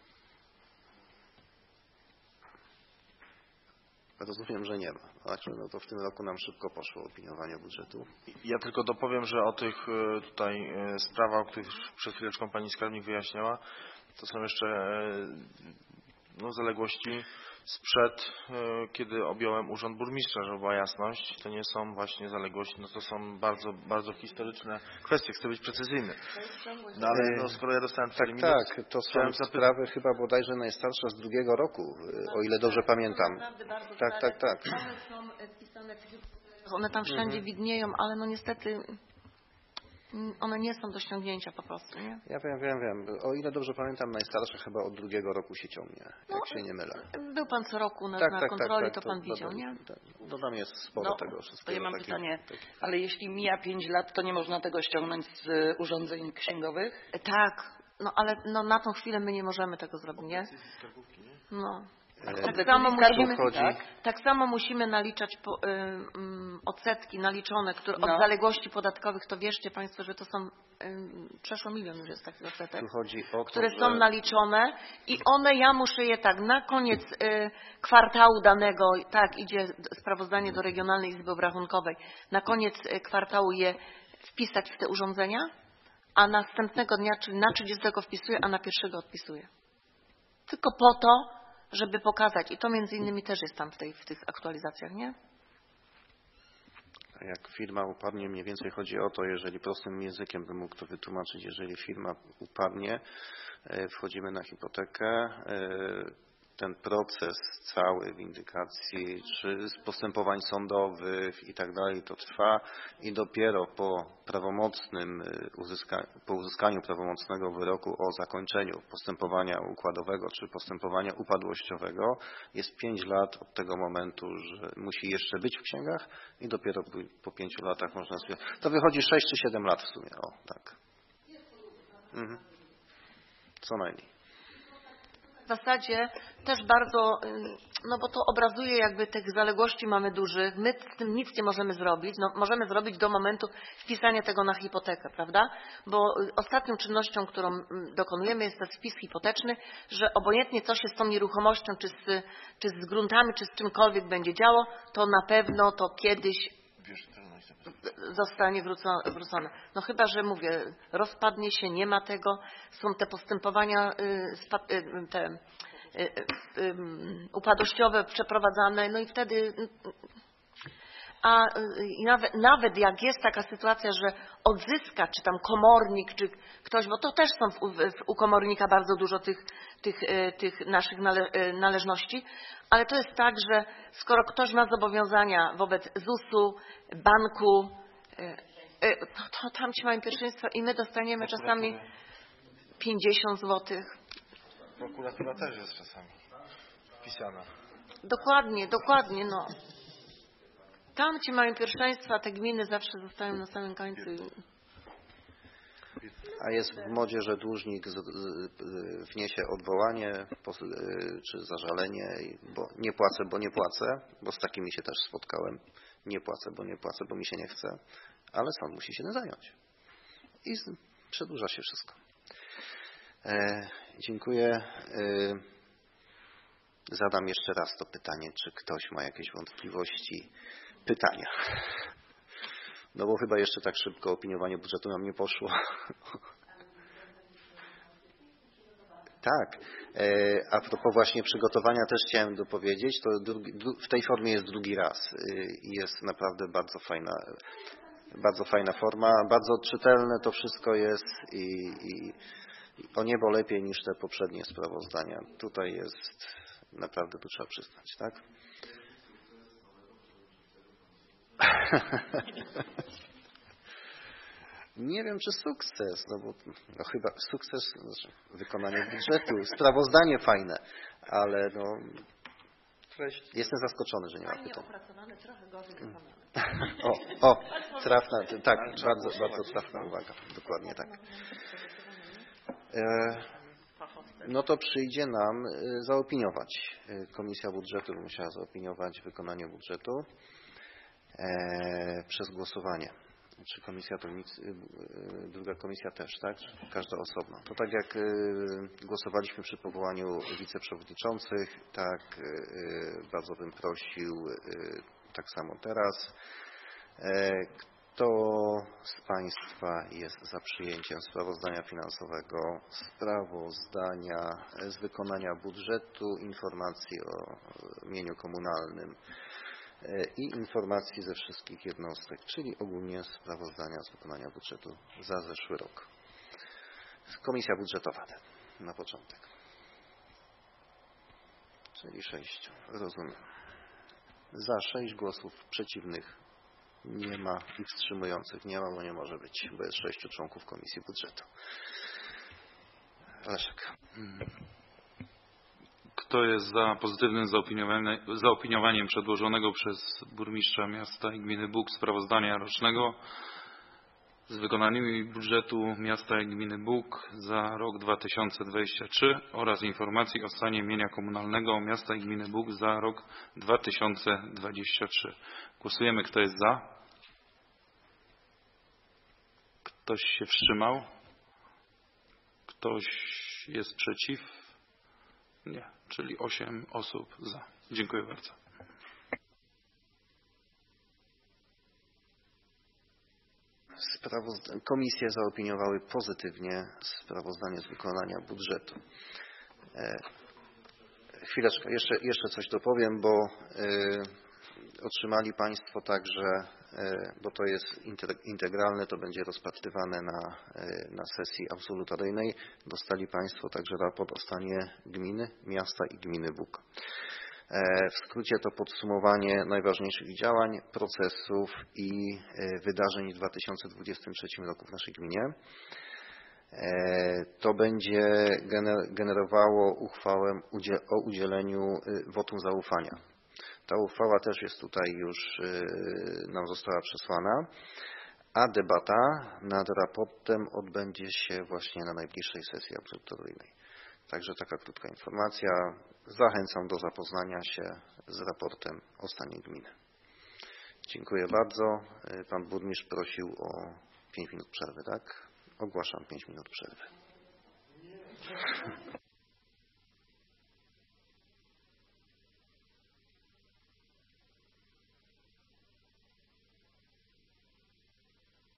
Rozumiem, że nie ma. Znaczy, no to w tym roku nam szybko poszło opiniowanie budżetu. Ja tylko dopowiem, że o tych tutaj sprawach, o których przed chwileczką Pani Skarbnik wyjaśniała, to są jeszcze no, zaległości sprzed, kiedy objąłem urząd burmistrza, żeby była jasność. To nie są właśnie zaległości, no to są bardzo, bardzo historyczne kwestie. Chcę być precyzyjny. No ale no, skoro ja dostałem cztery tak, minuty, tak, to są sprawy chyba bodajże najstarsza z drugiego roku, o ile dobrze pamiętam. Tak, tak, tak. One są wpisane, one tam wszędzie widnieją, ale no niestety one nie są do ściągnięcia po prostu, nie? Ja wiem, wiem, wiem. O ile dobrze pamiętam, najstarsza chyba od drugiego roku się ciągnie, no, jak się nie mylę. Był Pan co roku na, tak, na tak, kontroli, tak, tak, to Pan to, widział, to, nie? To, to tam jest sporo no, tego wszystkiego. To ja mam takie, pytanie, takie... ale jeśli mija pięć lat, to nie można tego ściągnąć z urządzeń księgowych? Tak, no ale no, na tą chwilę my nie możemy tego zrobić, nie? No. Tak, tak, samo musimy, tak? tak samo musimy naliczać po, y, y, odsetki naliczone, które od no. zaległości podatkowych, to wierzcie Państwo, że to są y, przeszło milion już jest takich odsetek, to, które że... są naliczone i one, ja muszę je tak, na koniec y, kwartału danego, tak, idzie sprawozdanie do Regionalnej Izby Obrachunkowej, na koniec kwartału je wpisać w te urządzenia, a następnego dnia, czyli na trzydziestego wpisuję, a na pierwszego odpisuję. Tylko po to, żeby pokazać. I to między innymi też jest tam w, tej, w tych aktualizacjach, nie? Jak firma upadnie, mniej więcej chodzi o to, jeżeli prostym językiem bym mógł to wytłumaczyć, jeżeli firma upadnie, wchodzimy na hipotekę, ten proces cały windykacji, czy postępowań sądowych i tak dalej, to trwa i dopiero po prawomocnym uzyska, po uzyskaniu prawomocnego wyroku o zakończeniu postępowania układowego czy postępowania upadłościowego jest pięć lat od tego momentu, że musi jeszcze być w księgach i dopiero po pięciu latach można sobie... To wychodzi sześć czy siedem lat w sumie, o tak. Mhm. Co najmniej. w zasadzie też bardzo, no bo to obrazuje jakby tych zaległości mamy dużych, my z tym nic nie możemy zrobić, no możemy zrobić do momentu wpisania tego na hipotekę, prawda? Bo ostatnią czynnością, którą dokonujemy jest ten wpis hipoteczny, że obojętnie co się z tą nieruchomością, czy z, czy z gruntami, czy z czymkolwiek będzie działo, to na pewno to kiedyś zostanie wrócone. No chyba, że mówię, rozpadnie się, nie ma tego, są te postępowania te upadłościowe przeprowadzane, no i wtedy, a nawet, nawet jak jest taka sytuacja, że odzyska, czy tam komornik, czy ktoś, bo to też są w, w, u komornika bardzo dużo tych, tych, tych naszych nale, należności, ale to jest tak, że skoro ktoś ma zobowiązania wobec zusu, banku, to, to tam ci mają pierwszeństwo i my dostaniemy czasami pięćdziesiąt złotych. Prokuratura też jest czasami wpisana. Dokładnie, dokładnie, no. Tam ci mają pierwszeństwo, a te gminy zawsze zostają na samym końcu. A jest w modzie, że dłużnik wniesie odwołanie czy zażalenie, bo nie płacę, bo nie płacę, bo z takimi się też spotkałem. Nie płacę, bo nie płacę, bo mi się nie chce, ale sąd musi się tym zająć. I przedłuża się wszystko. E, dziękuję. E, zadam jeszcze raz to pytanie, czy ktoś ma jakieś wątpliwości, pytania. No bo chyba jeszcze tak szybko opiniowanie budżetu nam nie poszło. Tak. A propos właśnie przygotowania też chciałem dopowiedzieć, to drugi, w tej formie jest drugi raz i jest naprawdę bardzo fajna, bardzo fajna forma, bardzo czytelne to wszystko jest i, i, i o niebo lepiej niż te poprzednie sprawozdania. Tutaj jest naprawdę, tu trzeba przyznać, tak? Nie wiem, czy sukces, no bo no chyba sukces, znaczy wykonanie budżetu, sprawozdanie fajne, ale no jestem zaskoczony, że nie ma pytań. Opracowane, trochę gorzej wykonane. O, o, trafna, tak, bardzo, bardzo trafna uwaga, dokładnie tak. No to przyjdzie nam zaopiniować. Komisja budżetu musiała zaopiniować wykonanie budżetu przez głosowanie. Czy komisja to nic, druga komisja też, tak? Każda osobno. To tak jak głosowaliśmy przy powołaniu wiceprzewodniczących, tak bardzo bym prosił, tak samo teraz. Kto z Państwa jest za przyjęciem sprawozdania finansowego, sprawozdania z wykonania budżetu, informacji o mieniu komunalnym i informacji ze wszystkich jednostek, czyli ogólnie sprawozdania z wykonania budżetu za zeszły rok. Komisja budżetowa na początek. Czyli sześciu. Rozumiem. Za sześć głosów przeciwnych nie ma i wstrzymujących nie ma, bo nie może być, bo jest sześciu członków Komisji Budżetu. Leszek. Kto jest za pozytywnym zaopiniowaniem, zaopiniowaniem przedłożonego przez burmistrza miasta i gminy Bóg sprawozdania rocznego z wykonanymi budżetu miasta i gminy Bóg za rok dwa tysiące dwudziesty trzeci oraz informacji o stanie mienia komunalnego miasta i gminy Bóg za rok dwa tysiące dwudziesty trzeci. Głosujemy, kto jest za. Ktoś się wstrzymał? Ktoś jest przeciw? Nie, czyli osiem osób za. Dziękuję bardzo. Komisje zaopiniowały pozytywnie sprawozdanie z wykonania budżetu. E, chwileczkę, jeszcze, jeszcze coś dopowiem, bo e, otrzymali Państwo także, e, bo to jest integralne, to będzie rozpatrywane na, e, na sesji absolutoryjnej. Dostali Państwo także raport o stanie gminy, miasta i gminy Bóg. W skrócie to podsumowanie najważniejszych działań, procesów i wydarzeń w dwa tysiące dwudziestym trzecim roku w naszej gminie. To będzie generowało uchwałę o udzieleniu wotum zaufania. Ta uchwała też jest tutaj już nam została przesłana, a debata nad raportem odbędzie się właśnie na najbliższej sesji absolutoryjnej. Także taka krótka informacja. Zachęcam do zapoznania się z raportem o stanie gminy. Dziękuję bardzo. Pan burmistrz prosił o pięć minut przerwy, tak? Ogłaszam pięć minut przerwy.